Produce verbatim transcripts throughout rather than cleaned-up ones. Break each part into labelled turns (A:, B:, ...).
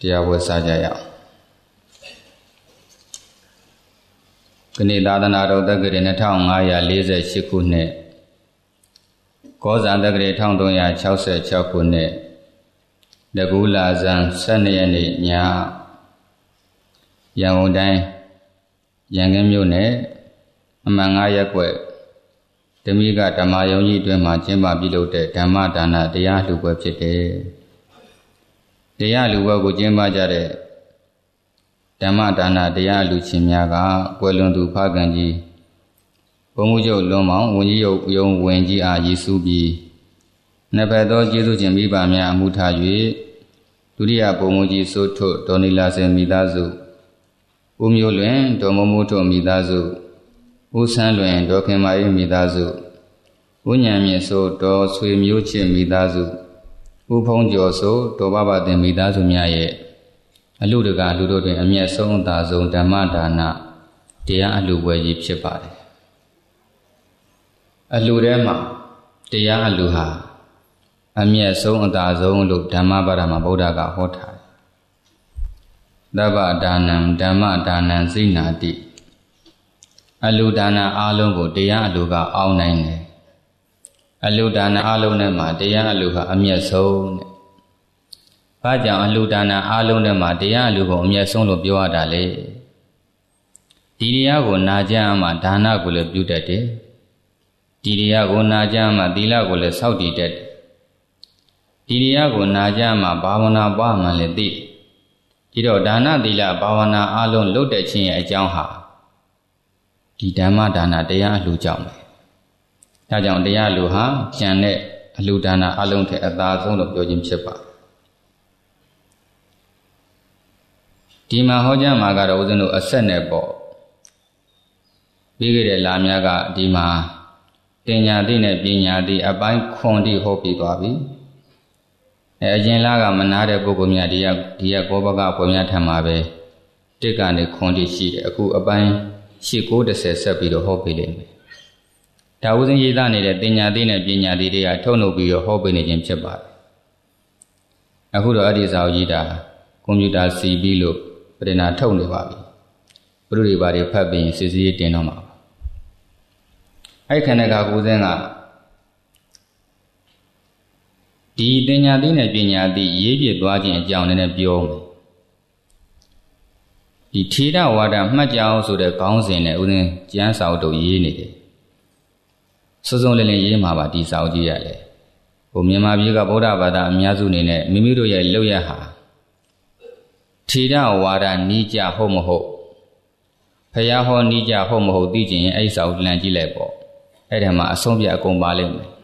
A: တရားဝတ်စားကြရအောင်ခဏသာသနာတော်တက္ကရာနှစ်ထောင်ငါးရာလေးဆယ်ရှစ်ခုနှစ်ကောဇာတက္ကရာတစ်ထောင်သုံးရာခြောက်ဆယ်ခြောက်ခုနှစ်တကူလာဇန်ဆယ်နှစ်ရက်နေ့ညရန်ကုန်တိုင်းရန်ကင်းမြို့နယ်အမှန်ငါးရပ်ကွက်ဓမိကဓမ္မယုံကြီးအတွင်းမှာကျင်းပပြုလုပ်တဲ့ဓမ္မဒါနတရားလှူပွဲဖြစ်တယ်။တရားလှူပွဲကိုကျင်းပကြတဲ့ဓမ္မဒါနတရားလှူခြင်းများကကွယ်လွန်သူဖခင်ကြီးဘုံမှုချုပ်လွန်မောင်ဝန်ကြီးယုံဝင်ကြီးအားရည်စူးပြီးနှစ်ဖက်သောကျေးဇူးရှင်မိဘများအမှုထား၍ဒုတိယဘုံမှုကြီးစိုးထွတ်ဒေါ်နီလာစင်မိသားစုဦးမျိုးလွင်ဒေါ်မမိုးထွတ်မိသားစုဦးဆန်းလွင်ဒေါ်ခင်မာအေးမိသားစုဦးညံမြင့်စိုးဒေါ်ဆွေမျိုးချစ်မိသားစုဦးဖုံးကျော်စိုးဒေါ်ဘဘတင်မိသားစုများရဲ့အလှူတကာလူတို့တွင်အမျက်ဆုံးအသာဆုံးဓမ္မဒါနတရားအလှူပွဲကြီးဖြစ်ပါတယ်အလှူထဲမှာတရားအလှူဟာအမျက်ဆုံးအသာဆုံးလို့ဓမ္မပါဒမှာဗုဒ္ဓကဟောထားတယ်သဗ္ဗဒါနံဓမ္မဒါနံစိနာတိအလှူဒါနအားလုံးကိုတရားအလှူကအောင်းနိုင်တယ်အလှူဒါနအားလုံးထဲမှာတရားအလှူဟာအမျက်ဆုံးတဲ့။ဘာကြောင့်အလှူဒါနအားလုံးထဲမှာတရားအလှူကိုအမျက်ဆုံးလို့ပြောရတာလဲ။ဒီတရားကိုနာကြမှာဒါနကိုလည်းပြုတတ်တယ်။ဒီတရားကိုနာကြမှာသီလကိုလည်းစောင့်တည်တတ်တယ်။ဒီတရားကိုနာကြမှာဘာဝနာပွားမှလည်းသိတယ်။ဒီတော့ဒါနသီလဘာဝနာအားလုံးလုပ်တဲ့ခြင်းရဲ့အကြောင်းဟာဒီဓမ္မဒါနတရားအလှူကြောင့်ပဲ။ဒါကြောင့်တရားအလှူဟာကျန်တဲ့အလှူဒါနအလုံးထက်အသာဆုံးလို့ပြောခြင်းဖြစ်ပါတယ်။ဒီမှာဟောကြားမှာကတော့ဦးဇင်းတို့အဆက်နဲ့ပေါ့ပြီးခဲ့တဲ့လာများကဒီမှာတင်ညာတိနဲ့ပညာတိအပိုင်းခွန်တိဟောပြီးသွားပြီအဲအရင်လာကမနာတဲ့ပုဂ္ဂိုလ်များဒီရဒီရကောဘကဘုံများထံမှာပဲတစ်ကနေခွန်တိရှိတယ်အခုအပိုင်းရှစ်ကိုတစ်ဆယ်ဆက်ပြီးတော့ဟောပေးလိမ့်မယ်ဒါဦးဇင်းရေးသားနေတဲ့တင်ညာတိနဲ့ပညာတိတွေကထုတ်လုပ်ပြီးတော့ဟောပေးနေခြင်းဖြစ်ပါတယ်အခုတော့အဲ့ဒီစာအုပ်ကြီးတာကွန်ပျူတာစီပြီးလို့ပရိနာထုတ်နေပါပြီဘုရုတွေဘာတွေဖတ်ပြီးစစ်စည်းတင်တော့မှာအဲ့ခဏကကိုစင်းကဒီတင်ညာတိနဲ့ပညာတိရေးပြသွားခြင်းအကြောင်းနဲ့ပြောမယ်ဒီထေရဝါဒမှတ်ကြအောင်ဆိုတဲ့ခေါင်းစဉ်နဲ့ဦးစင်းကျမ်းစာအုပ်တို့ရေးနေတယ်စုံစုံလင်လင်ရေးမှာပါဒီစာအုပ်ကြီးရတယ်ဟိုမြန်မာပြည်ကဗုဒ္ဓဘာသာအများစုအနေနဲ့မိမိတို့ရဲ့လောက်ရဟာထေရဝါဒနီးကြဟုတ်မဟုတ်ဖယားဟောနီးကြဟုတ်မဟုတ်သိချင်ရင်အဲ့စာအုပ်လန်ကြည့်လိုက်ပေါ့အဲ့ဒီမှာအဆုံးပြအကုန်ပါလိမ့်မယ်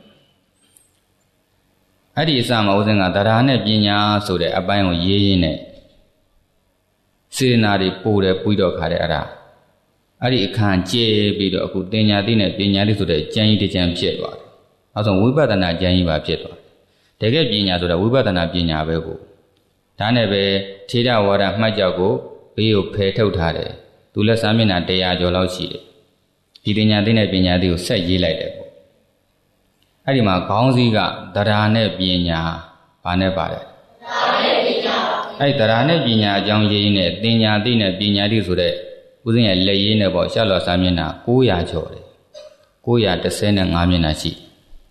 A: အဲ့ဒီအစမှာဦးဇင်းကတရားနဲ့ပညာဆိုတဲ့အပိုင်းကိုရေးရင်းနဲ့စေနာတွေပို့တယ်ပြီးတော့ခါတဲ့အဲ့ဒါအဲ့ဒီအခါကျဲပြီးတော့အခုတင်ညာတိနဲ့ပညာတိဆိုတဲ့ကျမ်းကြီးတစ်ကျမ်းဖြစ်သွားတယ်နောက်ဆုံးဝိပဿနာကျမ်းကြီးပါဖြစ်သွားတယ်တကယ်ပညာဆိုတာဝိပဿနာပညာပဲကိုဒါနဲ့ပဲထေရဝါဒမှတ်ကြောက်ကိုဘေးကိုဖယ်ထုတ်ထားတယ်သူလက်စာမျက်နှာတရားကျော်လောက်ရှိတယ်ဒီတင်ညာတိနဲ့ပညာတိကိုဆက်ရေးလိုက်တယ်ပေါ့အဲ့ဒီမှာခေါင်းစည်းကတရားနဲ့ပညာဘာနဲ့ပါတယ်တရားနဲ့ပညာအဲ့တရားနဲ့ပညာအကြောင်းရေးနဲ့တင်ညာတိနဲ့ပညာတိဆိုတဲ့ဦးဇင်းရဲ့လက်ရေးနဲ့ပေါ့ရှလောစာမျက်နှာ၉ရာကျော်တယ်၉ရာ၁၅မျက်နှာရှိ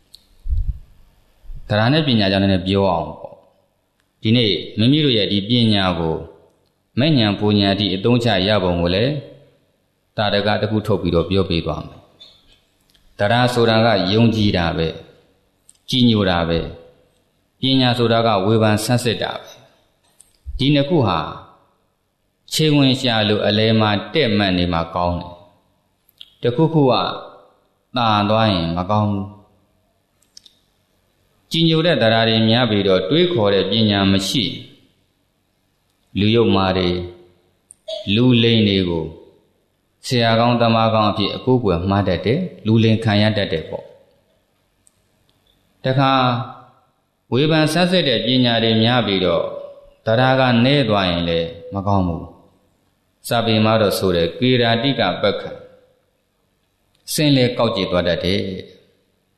A: တရားနဲ့ပညာကြောင့်လည်းပြောအောင်ပေါ့ဒီနေ့မိမိတို့ရဲ့ဒီပညာကိုမဲ့ညာပူညာတိအသုံးချရပုံကိုလည်းတာရကတခုထုတ်ပြီးတော့ပြောပြသွားမယ်တရားဆိုတာကယုံကြည်တာပဲကြည်ညိုတာပဲပညာဆိုတာကဝေဖန်ဆန်းစစ်တာပဲဒီနှစ်ခုဟာခြေဝင်ရှာလို့အလဲမှာတဲ့မှန်နေမှာကောင်းတယ်တခုခုကတာသွားရင်မကောင်းဘူးကြည်ညိုတဲ့တရားတွေများပြီးတော့တွေးခေါ်တဲ့ပညာမရှိလူယုတ်မာတွေလူလိန်တွေကိုဆရာကောင်းတမကောင်းအဖြစ်အကိုးကွယ်မှားတတ်တယ်လူလိန်ခံရတတ်တယ်ပေါ့တခါဝေဖန်ဆက်စစ်တဲ့ပညာတွေများပြီးတော့တရားကနည်းသွားရင်လည်းမကောင်းဘူးစာပေမှာတော့ဆိုတယ်ကေရာတိကပက္ခစင်လေကောက်ကြည့်သွားတတ်တယ်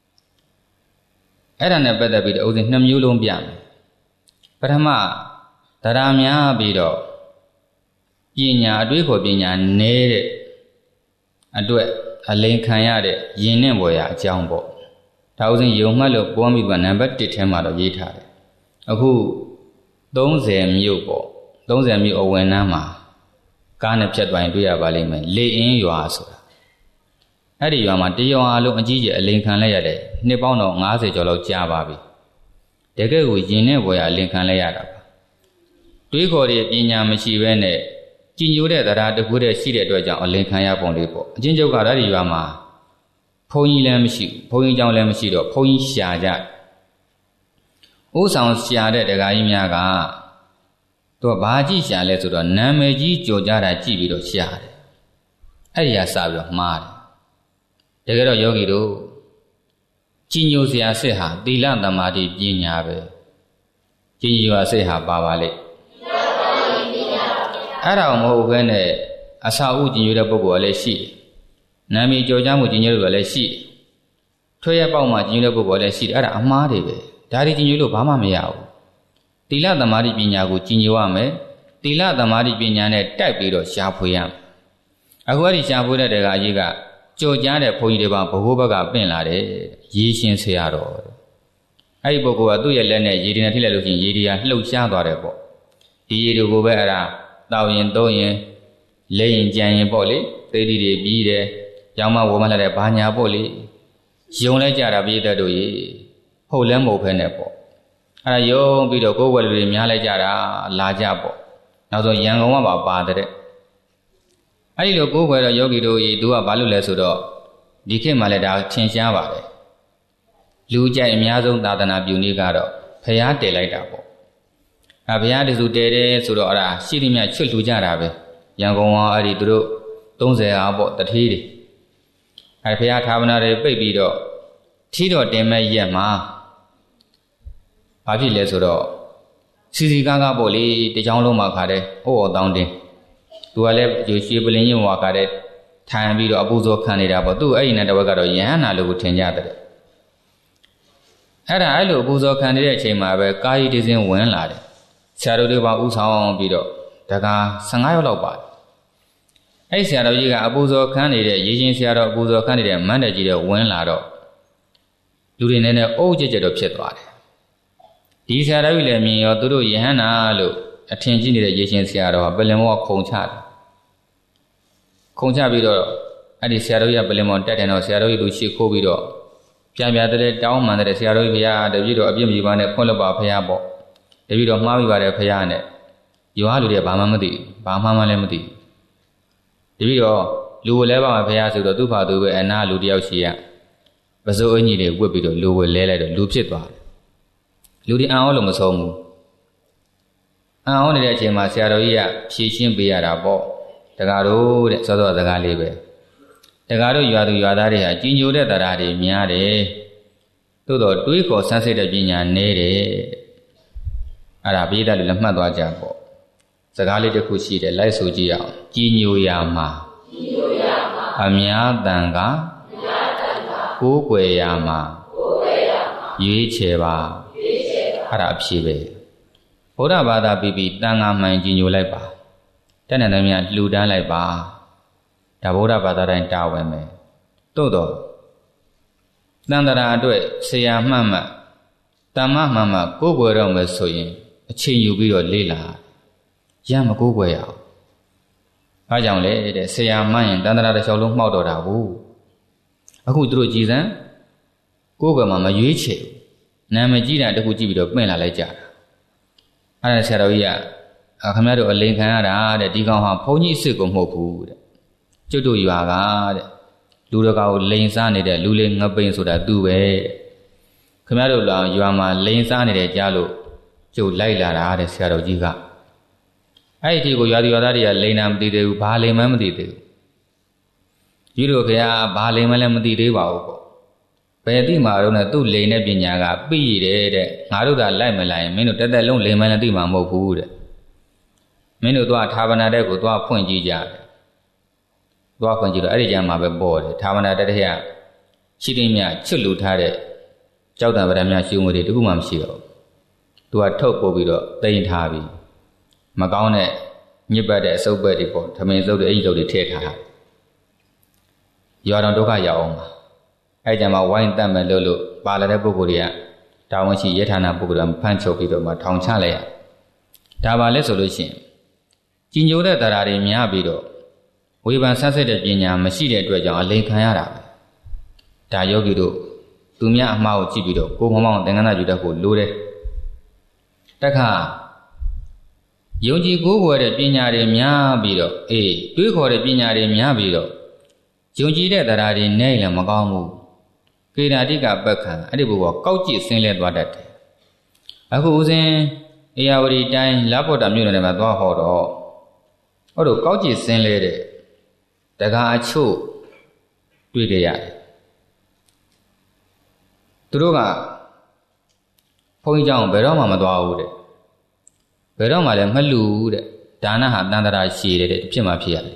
A: အဲ့ဒါနဲ့ပတ်သက်ပြီးတော့ဦးဇင်းနှစ်မျိုးလုံးပြမယ်ပထမတရားများပြီးတော့ပညာအတွေးခေါ်ပညာနေတဲ့အတွက်အလိန်ခံရတဲ့ယဉ်နဲ့ပေါ်ရအကြောင်းပေါ့ဒါဥစဉ်ယုံမှတ်လို့ပေါ်မိကနံပါတ်တစ်ထဲမှာတော့ရေးထားတယ်အခုသုံးဆယ်မြို့ပေါ့သုံးဆယ်မြို့အဝင်နှမ်းမှာကားနဲ့ဖြတ်သွားရင်တွေ့ရပါလိမ့်မယ်လေအင်းရွာဆိုတာအဲ့ဒီရွာမှာတရွာလုံးအကြီးကြီးအလိန်ခံလိုက်ရတဲ့နှစ်ပေါင်းတော့ငါးဆယ်ကျော်လောက်ကြာပါပြီတကယ်ကိုယဉ်နဲ့ပေါ်ရအလိန်ခံလိုက်ရတာပါတွေးခေါ်တဲ့ပညာမရှိဘဲနဲ့ကြည်ညိုတဲ့တရားတစ်ခုတည်းရှိတဲ့အတွက်ကြောင့်အလိန်ခံရပုံလေးပေါ့အချင်းချုပ်ကအဲ့ဒီရွာမှာဘုန်းကြီးလည်းမရှိဘူးဘုန်းကြီးကျောင်းလည်းမရှိတော့ဘုန်းကြီးရှာကြဥဆောင်ရှာတဲ့တရားကြီးများကသူကဘာကြည့်ရှာလဲဆိုတော့နာမည်ကြီးကြော်ကြတာကြည့်ပြီးတော့ရှာတယ်အဲ့ဒီဟာစပြီးတော့မှားတယ်တကယ်တော့ယောဂီတို့ကြည်ညိုစရာစစ်ဟာသီလသမာဓိပညာပဲကြည်ညိုစရာစစ်ဟာပါပါလေအဲ့ဒါမဟုတ်ဘဲနဲ့အစာဥကြည်ညိုတဲ့ပုဂ္ဂိုလ်ကလည်းရှိတယ်နာမည်ကြော်ကြမှုကြည်ညိုတဲ့ပုဂ္ဂိုလ်လည်းရှိတယ်ထွေးရပေါက်မှကြည်ညိုတဲ့ပုဂ္ဂိုလ်လည်းရှိတယ်အဲ့ဒါအမှားတွေပဲဒါတွေကြည်ညိုလို့ဘာမှမရဘူးသီလသမာဓိပညာကိုကြည်ညိုရမယ်သီလသမာဓိပညာနဲ့တိုက်ပြီးတော့ရှားဖွေရမယ်အခုအဲ့ဒီရှားဖွေတဲ့တရားကြီးကကြော်ကြားတဲ့ဘုန်းကြီးတွေပါဘိုးဘက်ကပင့်လာတယ်ရေရှင်ဆရာတော်အဲ့ဒီပုဂ္ဂိုလ်ကသူ့ရဲ့လက်နဲ့ရေတွေနဲ့ထိလိုက်လို့ရှိရင်ရေတွေကလှုပ်ရှားသွားတယ်ပေါ့ဒီရေတွေကိုပဲအဲ့ဒါတောက်ရင်သုံးရင်လဲရင်ကြံရင်ပေါ့လေသေတီတွေပြီးတယ်ရောင်းမဝမလာတဲ့ဘာညာပေါ့လေယုံလိုက်ကြတာပြည့်တဲ့တို့ရေဟုတ်လဲမဟုတ်ဖဲနဲ့ပေါ့အဲ့ဒါယုံပြီးတော့ကိုယ်ဝယ်လူတွေများလိုက်ကြတာလာကြပေါ့နောက်ဆုံးရန်ကုန်ကပါပါတယ်အဲ့ဒီလိုကိုယ်ဝယ်တော့ယောဂီတို့ရေသူကဘာလို့လဲဆိုတော့ဒီခေတ်မှာလည်းဒါထင်ရှားပါတယ်လူကြိုက်အများဆုံးသာသနာပြုနည်းကတော့ဖျားတည်လိုက်တာပေါ့အဲဘုရားတစုတည်တယ်ဆိုတော့အဲ့ဒါရှိသမျှချွတ်လူကြတာပဲရန်ကုန်ကအဲ့ဒီသူတို့သုံးဆယ်အားပေါ့တထေးတွေအဲဘုရားဌာပနာတွေပိတ်ပြီးတော့ထီတော်တင်မဲ့ရက်မှာဘာဖြစ်လဲဆိုတော့စီစီကားကားပေါ့လေတကြောင်လုံးမှာခါတဲ့ဟိုတော်တောင်းတင်သူကလည်းရွှေပလင်းရင်ဝါခါတဲ့ထိုင်ပြီးတော့အပူဇော်ခံနေတာပေါ့သူအဲ့ဒီနဲ့တဝက်ကတော့ယဟန္တာလို့ကိုထင်ကြတယ်အဲ့ဒါအဲ့လိုအပူဇော်ခံနေတဲ့အချိန်မှာပဲကာယီတစင်းဝင်လာတယ်ဆရာတော်တွေပါဥဆောင်ပြီးတော့ဒါကဆယ်ငါးယောက်လောက်ပါတယ်အဲ့ဆရာတော်ကြီးကအပူဇော်ခံနေတဲ့ရေရှင်ဆရာတော်အပူဇော်ခံနေတဲ့မန္တကြီးတွေဝင်လာတော့လူတွေနဲ့နဲ့အုပ်ကျကျတော့ဖြစ်သွားတယ်ဒီဆရာတော်ကြီးလည်းမြင်ရောသူတို့ယဟန္တာလို့အထင်ကြီးနေတဲ့ရေရှင်ဆရာတော်ကပလင်မောခုံချတယ်ခုံချပြီးတော့အဲ့ဒီဆရာတော်ကြီးကပလင်မောတက်တယ်တော့ဆရာတော်ကြီးသူရှေ့ခိုးပြီးတော့ပြန်ပြတဲ့တောင်းမှန်တဲ့ဆရာတော်ကြီးဘုရားတပည့်တော်အပြစ်မြေပါနဲ့ဖွင့်လို့ပါဘုရားပေါ့တပည့်တော်မှားပြီးပါတယ်ဘုရားနဲ့ရွာလူတွေဘာမှမသိဘာမှမလည်းမသိတပည့်တော်လူဝလဲပါမှာဘုရားဆိုတော့သူ့ဖာသူပဲအနာလူတယောက်ရှိရပစိုးအင်ကြီးတွေဝှက်ပြီးတော့လူဝလဲလိုက်တော့လူဖြစ်သွားတယ်လူတွေအံ့ဩလို့မဆုံးဘူးအံ့ဩနေတဲ့အချိန်မှာဆရာတော်ကြီးကဖြေရှင်းပေးရတာပေါ့တကားတို့တဲ့စောစောစကားလေးပဲတကားတို့ရွာသူရွာသားတွေဟာကြီးညိုတဲ့တရားတွေများတယ်သို့တော့တွေးခေါ်ဆန်းစစ်တဲ့ပညာနည်းတယ်အဲ့ဒါပြည်သားတွေလည်းမှတ်သွားကြပေါ့စကားလေးတစ်ခုရှိတယ်လိုက်ဆိုကြည့်အောင်ကြီးညိုရမှာကြီးညိုရမှာအများတန်ကအများတန်ကကိုးကွယ်ရမှာကိုးကွယ်ရမှာရွေးချယ်ပါရွေးချယ်ပါအဲ့ဒါအဖြစ်ပဲဗုဒ္ဓဘာသာပြီးပြီးတန်ခါမှန်ကြီးညိုလိုက်ပါတဏ္ဍာနဲ့များလှူဒန်းလိုက်ပါဒါဗုဒ္ဓဘာသာတိုင်းတာဝန်ပဲသို့တော့တန်တရာအတွက်ဆရာမှတ်မှတ်တမ္မမှန်မှကိုးကွယ်တော့မယ်ဆိုရင်အချိန်ယူပြီးတော့လေ့လာရမကိုးကွယ်ရအောင်။ဘာကြောင့်လဲတဲ့ဆရာမှန်ရင်တန်တရာတစ်လျှောက်လုံးမှောက်တော့တာဘူး။အခုသူတို့ကြည်စမ်းကိုးကွယ်မှမရွေးချယ်နာမည်ကြီးတာတခုကြည့်ပြီးတော့ပင့်လာလိုက်ကြတာ။အဲ့ဒါဆရာတော်ကြီးကခင်ဗျားတို့အလိန်ခံရတာတဲ့ဒီကောင်ဟာဘုန်းကြီးအစ်စ်ကိုမဟုတ်ဘူးတဲ့။ကျွတ်တို့ရွာကတဲ့လူတကာကိုလိန်စားနေတဲ့လူလေးငပိန်ဆိုတာသူ့ပဲ။ခင်ဗျားတို့လောင်ရွာမှာလိန်စားနေတယ်ကြားလို့ကျုပ်လိုက်လာတာတဲ့ဆရာတော်ကြီးကအဲ့ဒီကိုရွာသူရွာသားတွေကလိန်နာမသိသေးဘူးဘာလိန်မှမသိသေးဘူးကြီးတို့ခင်ဗျာဘာလိန်မှလည်းမသိသေးပါဘူးပေါ့ဘယ်သိမှာတော့နဲ့သူ့လိန်တဲ့ပညာကပြည့်တယ်တဲ့ငါတို့ကလိုက်မလိုက်ရင်မင်းတို့တက်တက်လုံးလိန်မှလည်းသိမှာမဟုတ်ဘူးတဲ့မင်းတို့သွားဌာပနာတဲ့ကိုသွားဖွင့်ကြည့်ကြတယ်သွားဖွင့်ကြည့်တော့အဲ့ဒီကြမ်းမှာပဲပေါ်တယ်ဌာပနာတဲ့တဲ့ကရှိသိမြချွတ်လူထားတဲ့ကြောက်တံဗရမရှုံးငွေတွေတခုမှမရှိတော့သူကထုတ်ပို့ပြီးတော့တိန်ထားပြီးမကောင်းတဲ့ညစ်ပတ်တဲ့အစုပ်ပဲတွေပေါ့ထမင်းစုပ်တွေအိမ်စုပ်တွေထည့်ထားတာရွာတော်ဒုက္ခရောက်အောင်ပါအဲ့ကြမှာဝိုင်းတတ်မဲ့လို့လို့ပါလာတဲ့ပုဂ္ဂိုလ်တွေကတာဝန်ရှိရထာနာပုဂ္ဂိုလ်ကဖမ်းချုပ်ပြီးတော့မှထောင်ချလိုက်ရဒါပါလဲဆိုလို့ရှိရင်ကြည်ညိုတဲ့တရားတွေများပြီးတော့ဝေဖန်ဆန်းစစ်တဲ့ပညာမရှိတဲ့အတွက်ကြောင့်အလိမ်ခံရတာပဲဒါယောဂီတို့သူများအမှားကိုကြည့်ပြီးတော့ကိုယ်မောင်းသင်္ကန်းသာယူတတ်ဖို့လိုတယ်တခါယုံကြည်ကိုးကွယ်တဲ့ပညာတွေများပြီးတော့အေးတွေးခေါ်တဲ့ပညာတွေများပြီးတော့ယုံကြည်တဲ့တရားတွေနဲ့လည်းမကောင်းဘူးကေရာတိကပက္ခံအဲ့ဒီဘုရားကောက်ကြည့်ဆင်းလဲသွားတတ်တယ်အခုဦးဇင်းအေယဝတီတိုင်းလဘုဒ္ဓမြို့နယ်မှာသွားဟောတော့ဟောတော့ကောက်ကြည့်ဆင်းလဲတဲ့တကားအချို့တွေ့ကြရတယ်သူတို့ကဘုန်းကြီးเจ้าဘယ်တော့မှမသွားဘူးတဲ့ဘယ်တော့မှလည်းမလှူဘူးတဲ့ဒါနဟာတန်တရာရှည်တယ်တဲ့ဖြစ်မှဖြစ်ရတယ်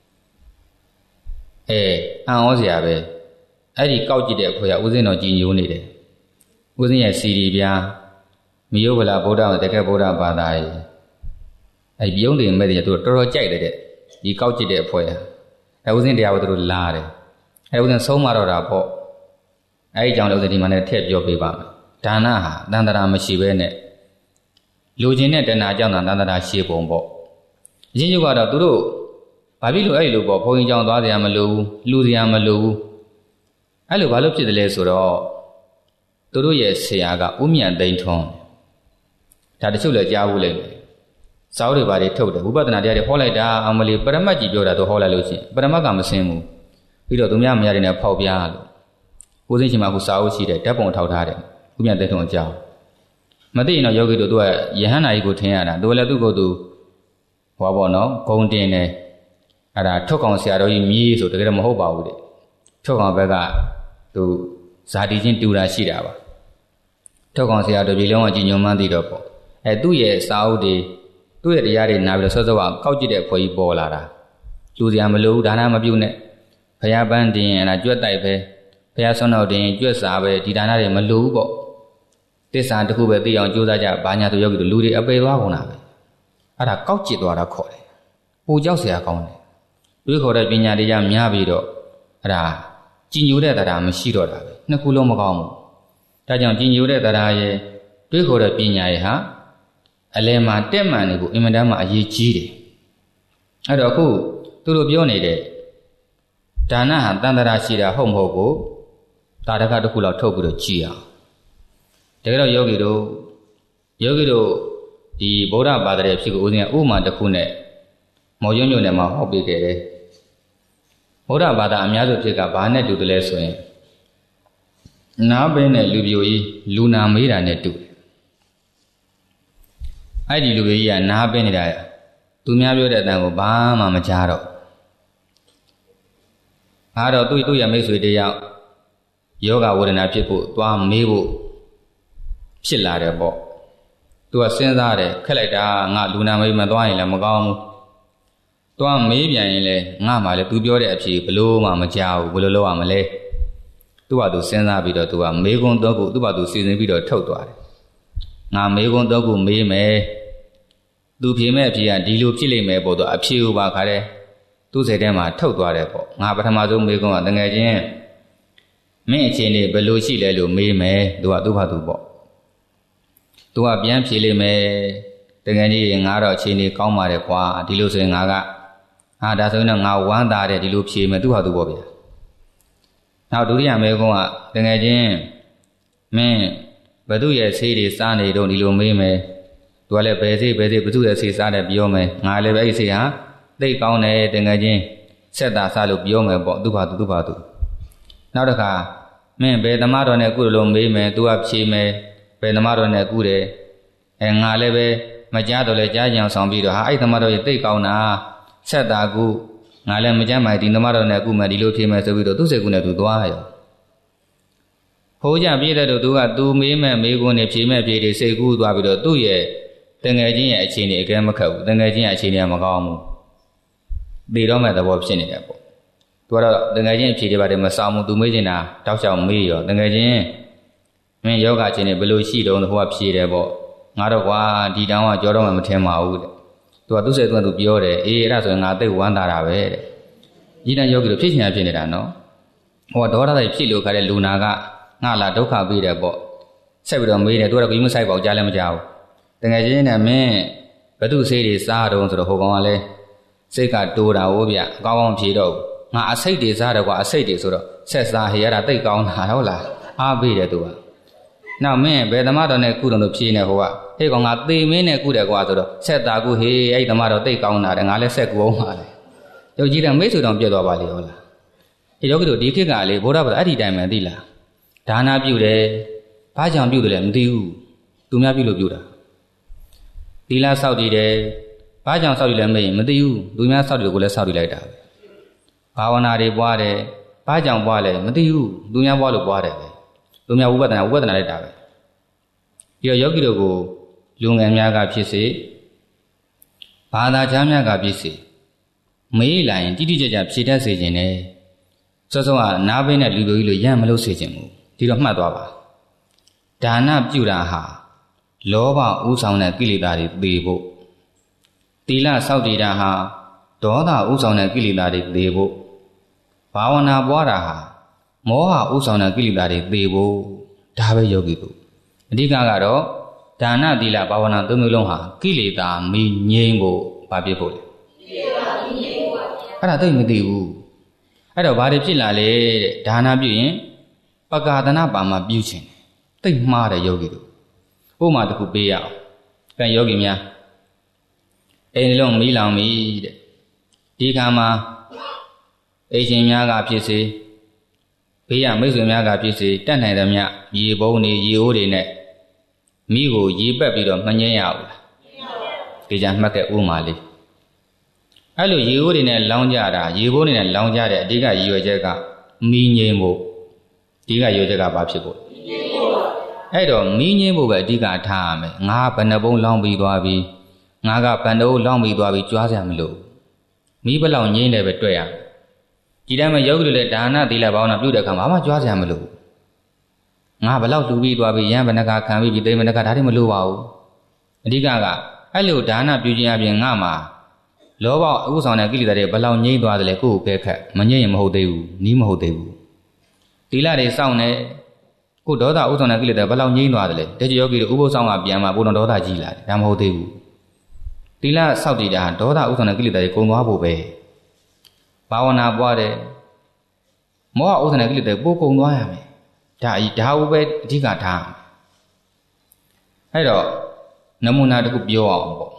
A: အဲအံ့ဩစရာပဲအဲ့ဒီကောက်ကြည့်တဲ့အဖွဲ့ကဦးဇင်းတော်ကြည်ညိုနေတယ်ဦးဇင်းရဲ့စီရီပြားမယုဗလာဗုဒ္ဓတကယ်ဗုဒ္ဓဘာသာရဲ့အဲ့ပြုံးတယ်မဲ့တယ်သူတော်တော်ကြိုက်တယ်တဲ့ဒီကောက်ကြည့်တဲ့အဖွဲ့ကအဲဦးဇင်းတရားကိုသူတို့လာတယ်အဲဦးဇင်းဆုံးမတော့တာပေါ့အဲ့ဒီကြောင့်လည်းဦးဇင်းဒီမှာလည်းထည့်ပြောပေးပါမယ်ဒါနဟာတန်တရာမရှိဘဲနဲ့လူချင်းနဲ့တဏှာကြောင့်တန်တရာရှည်ပုံပေါ့အချင်းချုပ်ကတော့သူတို့ဘာဖြစ်လို့အဲ့လိုပေါ့ဘုန်းကြီးကြောင့်သွားစရာမလိုဘူးလှူစရာမလိုဘူးအဲ့လိုဘာလို့ဖြစ်တယ်လဲဆိုတော့သူတို့ရဲ့ဆရာကဥမြတ်သိမ့်ထွန်းဒါတချို့လည်းကြားဘူးလိမ့်မယ်စောင်းတွေဘာတွေထုတ်တယ်ဝိပဿနာတရားတွေဟောလိုက်တာအမလီပရမတ်ကြီးပြောတာသူဟောလိုက်လို့ရှိရင်ပရမတ်ကမစင်းဘူးပြီးတော့သူများမရတဲ့နဲ့ဖောက်ပြားလို့ကိုသိချင်းမှာခုစာအုပ်ရှိတယ်ဓာတ်ပုံထောက်ထားတယ်ဥမြတ်သိမ့်ထွန်းအကြောင်းမသိရင်တော့ယောဂီတို့သူကယဟန္တာကြီးကိုထင်ရတာသူလည်းသူ့ကိုယ်သူဟောပေါ့နော်ဂုံတင်တယ်အဲ့ဒါထုတ်ကောင်ဆရာတော်ကြီးမြည်ဆိုတကယ်တော့မဟုတ်ပါဘူးတဲ့ထုတ်ကောင်ဘက်ကသူဇာတိချင်းတူတာရှိတာပါထုတ်ကောင်ဆရာတော်ပြည်လုံးကကြည်ညိုမှန်းသိတော့ပေါ့အဲသူ့ရဲ့စာအုပ်တွေသူ့ရဲ့တရားတွေနားပြီးတော့စောစောကကောက်ကြည့်တဲ့ဖွဲ့ကြီးပေါ်လာတာလူစရာမလိုဘူးဒါနမပြုနဲ့ဘုရားပန်းတင်အဲ့ဒါကြွက်တိုက်ပဲဘုရားဆွမ်းတော်တင်ကြွက်စာပဲဒီဒါနတွေမလိုဘူးပေါ့သစ္စာတစ်ခုပဲသိအောင်ကြိုးစားကြဘာညာသူယောဂီတို့လူတွေအပေသွားကုန်တာပဲအဲ့ဒါကောက်ကြည့်သွားတာခေါ်တယ်ပူကြောက်เสียကောင်းတယ်တွေးခေါ်တဲ့ပညာတရားများပြီးတော့အဲ့ဒါကြည်ညိုတဲ့တရားမရှိတော့တာပဲနှစ်ခုလုံးမကောင်းဘူးဒါကြောင့်ကြည်ညိုတဲ့တရားရဲ့တွေးခေါ်တဲ့ပညာရဲ့ဟာအလယ်မှာတက်မှန်နေဖို့အင်မတန်မှအရေးကြီးတယ်အဲ့တော့အခုသူတို့ပြောနေတဲ့ဒါနဟာတန်တရာရှိတာဟုတ်မဟုတ်ကိုတာရကတစ်ခုလောက်ထုတ်ပြီးတော့ကြည်အောင်တကယ်တော့ယောဂီတို့ယောဂီတို့ဒီဗုဒ္ဓဘာသာရဲ့ဖြစ်ကိုဦးဇင်းကဥပမာတစ်ခုနဲ့မော်ရွံ့ညွန့်နဲ့မှဟောပြခဲ့တယ်ဗုဒ္ဓဘာသာအများစုဖြစ်ကဘာနဲ့တူတယ်လဲဆိုရင်နားပဲနဲ့လူပြိုကြီးလူနာမေးတာနဲ့တူတယ်အဲ့ဒီလူပြိုကြီးကနားပဲနေတာသူများပြောတဲ့အတန်ကိုဘာမှမကြားတော့အားတော့သူ့သူ့ရဲ့မိတ်ဆွေတယောက်ယောဂဝေဒနာဖြစ်ဖို့သွားမေးဖို့ဖြစ်လာတယ်ပေါ့သူကစဉ်းစားတယ်ခက်လိုက်တာငါလူနာမေးမသွားရင်လည်းမကောင်းဘူးသွားမေးပြန်ရင်လည်းငါမှလည်းသူပြောတဲ့အဖြေဘလို့မှမကြောက်ဘူးဘလို့လုပ်ရမလဲသူကသူစဉ်းစားပြီးတော့သူကမေးခွန်းတော့ခုသူ့ဘာသူစီစဉ်ပြီးတော့ထုတ်သွားတယ်ငါမေးခွန်းတော့ခုမေးမယ်သူဖြေမဲ့အဖြေကဒီလိုဖြစ်လိမ့်မယ်ပေါ့တော့အဖြေကိုပါခါတဲ့သူ့စိတ်ထဲမှာထုတ်သွားတယ်ပေါ့ငါပထမဆုံးမေးခွန်းကတကယ်ချင်းမင်းအခြေအနေဘယ်လိုရှိလဲလို့မေးမယ်သူကသူ့ဘာသူပေါ့သူကပြန်ဖြေလိမ့်မယ်တကယ်ကြီးငါတော့အခြေအနေကောင်းပါတယ်ကွာဒီလိုဆိုရင်ငါကဟာဒါဆိုရင်တော့ငါဝမ်းသာတယ်ဒီလိုဖြေမယ်သူ့ဟာသူပေါ့ဗျာနောက်ဒုတိယမေကုန်းကတကယ်ချင်းမင်းဘသူရဲ့ဆေးတွေစားနေတော့ဒီလိုမေးမယ်သူကလည်းဘယ်ဆေးဘယ်ဆေးဘသူရဲ့ဆေးစားတယ်ပြောမယ်ငါလည်းပဲအဲ့ဒီဆေးဟာသိကောင်းတယ်တကယ်ချင်းဆက်တာစားလို့ပြောမယ်ပေါ့သူ့ဟာသူသူ့ဟာသူနောက်တစ်ခါမင်းဘယ်သမားတော်နဲ့ကုလို့မေးမယ်သူကဖြေမယ်ဘယ်သမားတော်နဲ့ကုတယ်အဲငါလည်းပဲမကြားတော့လဲကြားကြအောင်ဆောင်ပြီးတော့ဟာအဲ့သမားတော်ရဲ့သိကောင်းတာဆက်တာကုငါလည်းမကြမ်းမိုင်ဒီသမားတော်နဲ့ကုမယ်ဒီလိုဖြေမယ်ဆိုပြီးတော့သူ့စိတ်ကူနဲ့သူသွားရောဟိုးကြပြည့်တဲ့တို့သူကသူမေးမဲ့မေးခွန်းနဲ့ဖြေမဲ့ဖြေတွေစိတ်ကူးသွားပြီးတော့သူ့ရဲ့တငယ်ချင်းရဲ့အခြေအနေအကဲမခတ်ဘူးတငယ်ချင်းရဲ့အခြေအနေကမကောင်းဘူးသိတော့မဲ့သဘောဖြစ်နေတယ်ပေါ့သူကတော့တငယ်ချင်းဖြေတွေပါတယ်မဆောင်ဘူးသူမေးချင်တာတောက်ချောင်မေးရောတငယ်ချင်းမင်းယောဂအခြေအနေဘယ်လိုရှိတုံးဟိုကဖြေတယ်ပေါ့ငါတော့ကွာဒီတောင်ကကြောတော့မှမထင်ပါဘူးတဲ့သူကသူ့စိတ်သူကသူပြောတယ်အေးအဲ့ဒါဆိုရင်ငါသိဝမ်းသာတာပဲတဲ့ဒီတန်ယောဂီတို့ဖြစ်ချင်ဖြစ်နေတာနော်ဟောဒေါသတွေဖြစ်လို့ခါတဲ့လူနာကငါလာဒုက္ခပေးတယ်ပေါ့ဆက်ပြီးတော့မေးတယ်သူကတော့ဘီမဆိုင်ပါဘူးကြားလည်းမကြားဘူးတကယ်ချင်းနဲ့မင်းဘသူဆေးတွေစားတော့ဆိုတော့ဟိုကောင်ကလည်းစိတ်ကတိုးတာဟုတ်ဗျအကောင်းကောင်းဖြေတော့ငါအစိတ်တွေစားတယ်ကွာအစိတ်တွေဆိုတော့ဆက်စားဟေရတာတိတ်ကောင်းတာဟုတ်လားအားပေးတယ်သူကနောက်မင်းဘယ်သမားတော်နဲ့ကုတော်လို့ဖြေနေဟိုကဟေ့ကောင်ငါသေမင်းနဲ့ကုတယ်ကွာဆိုတော့ဆက်တာကုဟေးအဲ့သမားတော်တိတ်ကောင်းတာတဲ့ငါလည်းဆက်ကူအောင်ပါလေယောက်ျီးတဲ့မိတ်ဆွေတော်ပြတ်သွားပါလေဟုတ်လားဒီယောဂီတို့ဒီခေတ်ကလေဘုရားဘာသာအဲ့ဒီတိုင်းမှသိလားဒါနာပြုတယ်ဘာကြောင့်ပြုတယ်လဲမသိဘူးသူများပြုလို့ပြုတာသီလစောင့်တည်တယ်ဘာကြောင့်စောင့်တည်လဲမေးရင်မသိဘူးသူများစောင့်တည်လို့ကိုလည်းစောင့်တည်လိုက်တာပဲဘာဝနာတွေပွားတယ်ဘာကြောင့်ပွားလဲမသိဘူးသူများပွားလို့ပွားတယ်ပဲသူများဝိပဿနာဝိပဿနာလိုက်တာပဲပြီးတော့ယောဂီတို့ကိုလူငယ်များကဖြစ်စေဘာသာခြားများကဖြစ်စေမေးလာရင်တိတိကျကျဖြေတတ်စေခြင်းနဲ့စောစောကနားပင်းတဲ့လူတို့ကြီးလိုရံမလို့စေခြင်းဘူးဒီတော့မှတ်သွားပါဒါနပြုတာဟာလောဘဥဆောင်တဲ့ကိလေသာတွေသေဖို့သီလစောင့်တည်တာဟာဒေါသဥဆောင်တဲ့ကိလေသာတွေသေဖို့ဘာဝနာပွားတာဟာမောဟဥဆောင်တဲ့ကိလေသာတွေသေဖို့ဒါပဲယောဂီတို့အဓိကကတော့ဒါနသီလဘာဝနာသုံးမျိုးလုံးဟာကိလေသာမီငြိမ်းဖို့ဘာဖြစ်ဖို့လဲကိလေသာမီငြိမ်းဖို့ပါဗျာအဲ့ဒါသိမသိဘူးအဲ့တော့ဘာတွေဖြစ်လာလဲတဲ့ဒါနပြုရင်ပကာသနာပါမှာပြုခြင်းသိမှားတယ်ယောဂီတို့ဥပမာတစ်ခုပေးရအောင်ကဲယောဂီများအိမ်လုံးမီးလောင်ပြီတဲ့ဒီခါမှာအိမ်ရှင်များကဖြစ်စေဘေးရမိတ်ဆွေများကဖြစ်စေတတ်နိုင်သမျှရေပုံးတွေရေအိုးတွေနဲ့မိကိုရေပက်ပြီးတော့မငြင်းရဘူးလားဒီကြမှတ်တဲ့ဥပမာလေးအဲ့လိုရေအိုးတွေနဲ့လောင်းကြတာရေပုံးတွေနဲ့လောင်းကြတဲ့အဓိကရည်ရွယ်ချက်ကမီးငြိမ်းဖို့အဓိကရည်ရွယ်ချက်ကဘာဖြစ်ဖို့အဲ့တော့မီးငြိမ်းဖို့ပဲအဓိကထားရမယ်ငါဘယ်နှပုံးလောင်းပြီးသွားပြီငါကဘန်တိုးလောင်းပြီးသွားပြီကြွားစရာမလိုမီးဘလောက်ငြိမ်းတယ်ပဲတွေ့ရဒီတိုင်းမှာယောဂီတွေလည်းဒါနသီလဘာဝနာပြုတဲ့အခါမှာဘာမှကြွားစရာမလိုငါဘလောက်လူပြီးသွားပြီရံဘဏ္ဍကခံပြီးပြီသိမဏ္ဍကဒါတွေမလိုပါဘူးအဓိကကအဲ့လိုဒါနပြုခြင်းအပြင်ငါမှာလောဘဥဆောင်တဲ့ကိလေသာတွေဘလောက်ငြိမ်းသွားတယ်လဲကိုယ့်ကိုယ်ကဲခက်မငြိမ်းရင်မဟုတ်သေးဘူးနီးမဟုတ်သေးဘူးသီလတွေစောင့်နေကိုဒေါသဥဆောင်တဲ့ကိလေသာဘလောက်ငြိမ်းသွားတယ်လဲတချို့ယောဂီတွေဥပုသ်ဆောင်ကပြန်มาပုံတော်ဒေါသကြီးလာတယ်ဒါမဟုတ်သေးဘူးသီလစောင့်တည်တာဒေါသဥဆောင်တဲ့ကိလေသာတွေကုန်သွားဖို့ပဲဘာဝနာပွားတယ်မောဟဥဆောင်တဲ့ကိလေသာပိုကုန်သွားရမယ်ဒါအဒါဟုပဲအဓိကထားအဲ့တော့နမူနာတစ်ခုပြောအောင်ပေါ့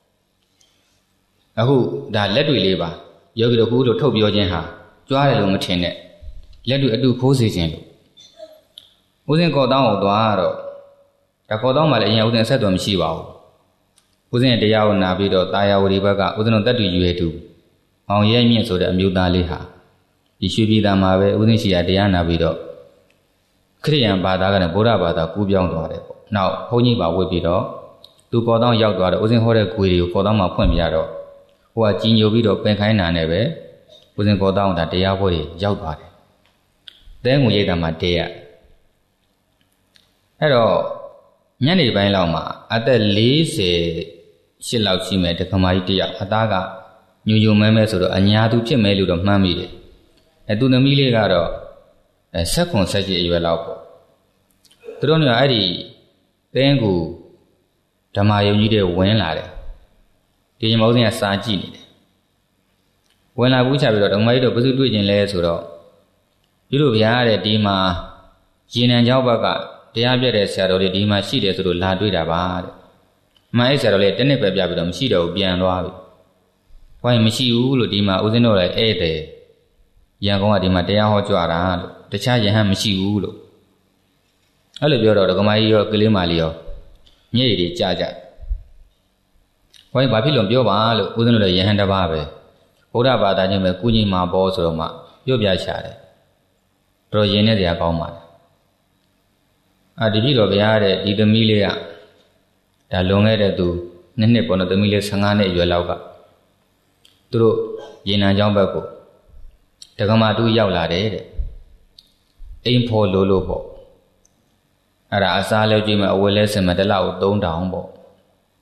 A: အခုဒါလက်တွေလေးပါယောဂီတို့ခုလို့ထုတ်ပြောခြင်းဟာကြွားတယ်လို့မထင်နဲ့လက်တွေအတူခိုးစေခြင်းလို့ဦးစင်ကော်တောင်းကိုသွားတော့ဒါကော်တောင်းမှလည်းအရင်ဦးစင်အဆက်တော်မရှိပါဘူးဦးစင်တရားကိုနာပြီးတော့တာယာဝတီဘက်ကဦးစင်တို့တက်တူရွယ်တူအောင်ရဲမြင့်ဆိုတဲ့အမျိုးသားလေးဟာဒီရွှေပြည်သာမှာပဲဦးစင်ရှိရာတရားနာပြီးတော့ခရစ်ယာန်ဘာသာကလည်းဗုဒ္ဓဘာသာကူးပြောင်းသွားတယ်ပေါ့နောက်ဘုန်းကြီးပါဝတ်ပြီးတော့သူကော်တောင်းရောက်သွားတော့ဦးစင်ဟောတဲ့ကိုယ်တွေကိုကော်တောင်းမှာဖွင့်ပြတော့ဟိုကကြီးညိုပြီးတော့ပင်ခိုင်းတာနဲ့ပဲဦးစင်ကော်တောင်းဒါတရားပွဲရောက်သွားတယ်တဲငွေရိတ်တာမှာတဲရအဲ့တော့ညနေပိုင်းလောက်မှာအသက်လေးဆယ်ရှစ်လောက်ရှိမယ်တက္ကမကြီးတယောက်အသားကညူညူမဲမဲဆိုတော့အညာသူဖြစ်မဲလို့တော့မှန်းမိတယ်အဲသူသမီးလေးကတော့အဲဆက်ခွန်ဆက်ကြီးအရွယ်လောက်ပေါ့သူတို့ကအဲ့ဒီတင်းကူဓမ္မယုံကြီးတွေဝင်လာတယ်ဒီညမောင်းစင်ကစာကြည့်နေတယ်ဝင်လာဘူးချပြီးတော့ဓမ္မကြီးတို့ဘယ်သူတွေ့ကျင်လဲဆိုတော့ဒီလိုဗျာတဲ့ဒီမှာရေနံကျောင်းဘက်ကတရားပြတဲ့ဆရာတော်တွေဒီမှာရှိတယ်ဆိုလို့လာတွေ့တာပါတဲ့။မှန်အဲ့ဆရာတော်လေးတနစ်ပဲပြပြီးတော့မရှိတော့ဘူးပြန်သွားပြီ။ဘာရင်မရှိဘူးလို့ဒီမှာဦးဇင်းတို့လည်းဧည့်သည်ရန်ကုန်ကဒီမှာတရားဟောကြွတာလို့တခြားယဟန်မရှိဘူးလို့အဲ့လိုပြောတော့ဒကမကြီးရောကလေးမလေးရောမျက်ရည်တွေကျကြ။ဘာရင်ဘာဖြစ်လို့ပြောပါလို့ဦးဇင်းတို့လည်းယဟန်တစ်ပါးပဲဗုဒ္ဓဘာသာချင်းပဲကုညီမှာပေါ်ဆိုတော့မှပြောပြချတယ်။တော်ရင်နဲ့တရားကောင်းပါလား။အာဒီပြီတော့ဗျာတဲ့ဒီသမီးလေးကဒါလွန်ခဲ့တဲ့သူနှစ်နှစ်ပေါ်တော့သမီးလေးဆယ်ငါးနှစ်အရွယ်လောက်ကသူတို့ရေနံကျောင်းဘက်ကိုဒကမာတူရောက်လာတယ်တဲ့အိမ်ဖော်လို့လို့ပေါ့အဲ့ဒါအစားလဲကြည့်မယ်အဝယ်လဲစင်မယ်တစ်လောက်သုံးထောင်ပေါ့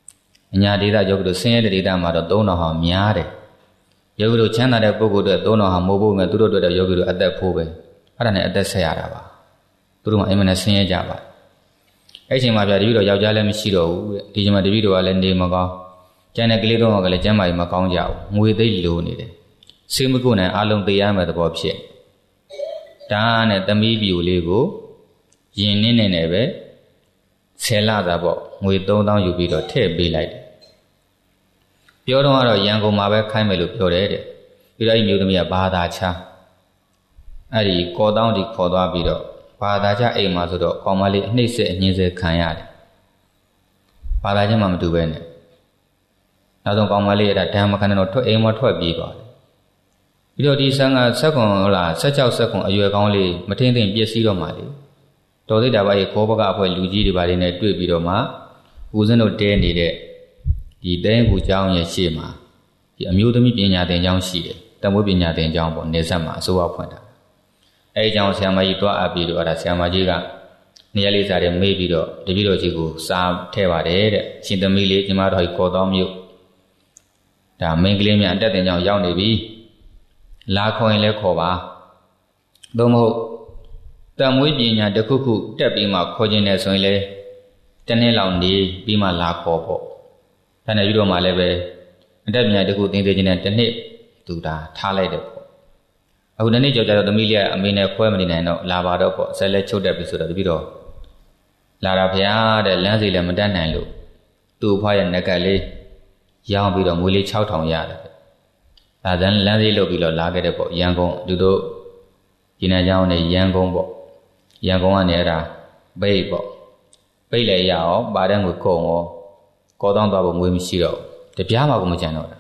A: ညာဒေသယောဂီတို့ဆင်းရဲတဲ့ဒေသမှာတော့သုံးတော်ဟာများတယ်ယောဂီတို့ချမ်းသာတဲ့ပုဂ္ဂိုလ်တွေသုံးတော်ဟာမိုးဖို့မယ်သူတို့တို့တဲ့ယောဂီတို့အသက်ဖိုးပဲအဲ့ဒါနဲ့အသက်ဆက်ရတာပါသူတို့မှအိမ်မနဲ့ဆင်းရဲကြပါအဲ့ချိန်မှာဗျာတပည့်တော်ယောက်ျားလည်းမရှိတော့ဘူးတဲ့ဒီချိန်မှာတပည့်တော်ကလည်းနေမကောင်းကျန်တဲ့ကလေးတော်ကလည်းကျမ်းမာရေးမကောင်းကြဘူးငွေသိပ်လိုနေတယ်ဆေးမကုနိုင်အလုံးသေးရမယ်သဘောဖြစ်ဒါနဲ့သမီးပြူလေးကိုယင်နေနေနဲ့ပဲဆယ်လသာပေါ့ငွေသုံးသောင်းယူပြီးတော့ထည့်ပေးလိုက်တယ်ပြောတော့ကတော့ရန်ကုန်မှာပဲခိုင်းမယ်လို့ပြောတယ်တဲ့ပြီးတော့အဲ့မျိုးသမီးကဘာသာချအဲ့ဒီကော်တောင်းဒီခေါ်သွားပြီးတော့ဘာသာချအိမ်မှာဆိုတော့ကောင်မလေးအနှိမ့်ဆက်အငင်းဆက်ခံရတယ်ဘာသာချင်းမှမတူပဲနဲ့နောက်ဆုံးကောင်မလေးကဓမ္မခဏတော့ထွက်အိမ်မှာထွက်ပြေးသွားတယ်ပြီးတော့ဒီဆန်းကဆက်ကွန်ဟလာဆက်ကြောက်ဆက်ကွန်အရွယ်ကောင်းလေးမထင်းသိမ့်ပြည့်စည်တော့မှလေတော်သေးတာပါရဲ့ခောဘကအဖွဲ့လူကြီးတွေပါနေနဲ့တွေ့ပြီးတော့မှဦးဇင်းတို့တဲနေတဲ့ဒီတဲကူကျောင်းရဲ့ရှေ့မှာဒီအမျိုးသမီးပညာသင်ကျောင်းရှိတယ်တမွေးပညာသင်ကျောင်းပေါ့နေဆက်မှာအစိုးရဖွင့်တာအဲဒီကျောင်းဆရာမကြီးတွားအပ်ပြီးတော့အဲ့ဒါဆရာမကြီးကနေရာလေးစားတယ်မေးပြီးတော့တပည့်တော်ကြီးကိုစားထဲပါတယ်တဲ့ရှင်သမီးလေးညီမတော်ကြီးကော်တော်မြို့ဒါမင်းကလေးများအတက်တင်ကျောင်းရောက်နေပြီလာခေါ်ရင်လည်းခေါ်ပါသို့မဟုတ်တမွေးပညာတစ်ခုခုတက်ပြီးမှခေါ်ခြင်းနဲ့ဆိုရင်လေတနေ့လောက်နေပြီးမှလာခေါ်ပေါ့ဒါနဲ့ပြီးတော့မှလည်းပဲအတက်ပညာတစ်ခုသင်သေးခြင်းနဲ့တစ်နှစ်သူဒါထားလိုက်တယ်ပေါ့အခုတစ်နေ့ကြောက်ကြတော့သမီးလေးကအမေနဲ့ခွဲမနေနိုင်တော့လာပါတော့ပေါ့ဆက်လက်ချုပ်တက်ပြီဆိုတော့တပြီးတော့လာတာဗျာတဲ့လမ်းစီလည်းမတက်နိုင်လို့သူ့ဖွားရဲ့ငကက်လေးရောင်းပြီးတော့ငွေလေး၆ထောင်ရတယ်ဒါthenလမ်းစီလုပ်ပြီးတော့လာခဲ့တဲ့ပေါ့ရန်ကုန်သူတို့ဒီနေ့ကျောင်းနဲ့ရန်ကုန်ပေါ့ရန်ကုန်ကနေအဲ့ဒါပိတ်ပေါ့ပိတ်လည်းရအောင်ပါတဲ့ငွေကုန်ရောကောတောင်းသွားဖို့ငွေမရှိတော့တပြားမှကိုမကြံတော့တာ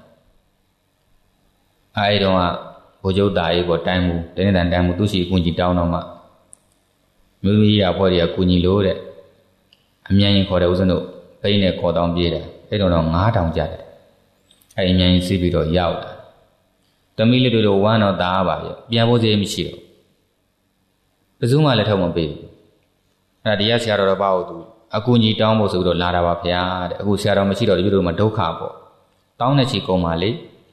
A: အဲဒီတော့ကဘိုးကျုပ်သားကြီးပေါ့တိုင်းမှုတနေ့တန်တိုင်းမှုသူရှိအကူကြီးတောင်းတော့မှမြို့ကြီးရအဖွဲ့တွေကကူညီလို့တဲ့အမြန်ရင်ခေါ်တဲ့ဦးဇင်းတို့ပိတ်နဲ့ခေါ်တောင်းပြေးတယ်အဲ့တော့တော့ငါးထောင်ကျတယ်အဲ့အမြန်ရင်စီးပြီးတော့ရောက်လာသမီးလေးတို့ဝမ်းတော့တားပါရဲ့ပြန်ဖို့စေးမရှိတော့ဘယ်သူမှလည်းထုတ်မပေးဘူးအဲ့ဒါတရားဆရာတော်တော့ဘာလို့သူအကူကြီးတောင်းဖို့ဆိုပြီးတော့လာတာပါဗျာတဲ့အခုဆရာတော်မရှိတော့ဒီလိုမှဒုက္ခပေါ့တောင်းတဲ့ချီကုန်ပါလေ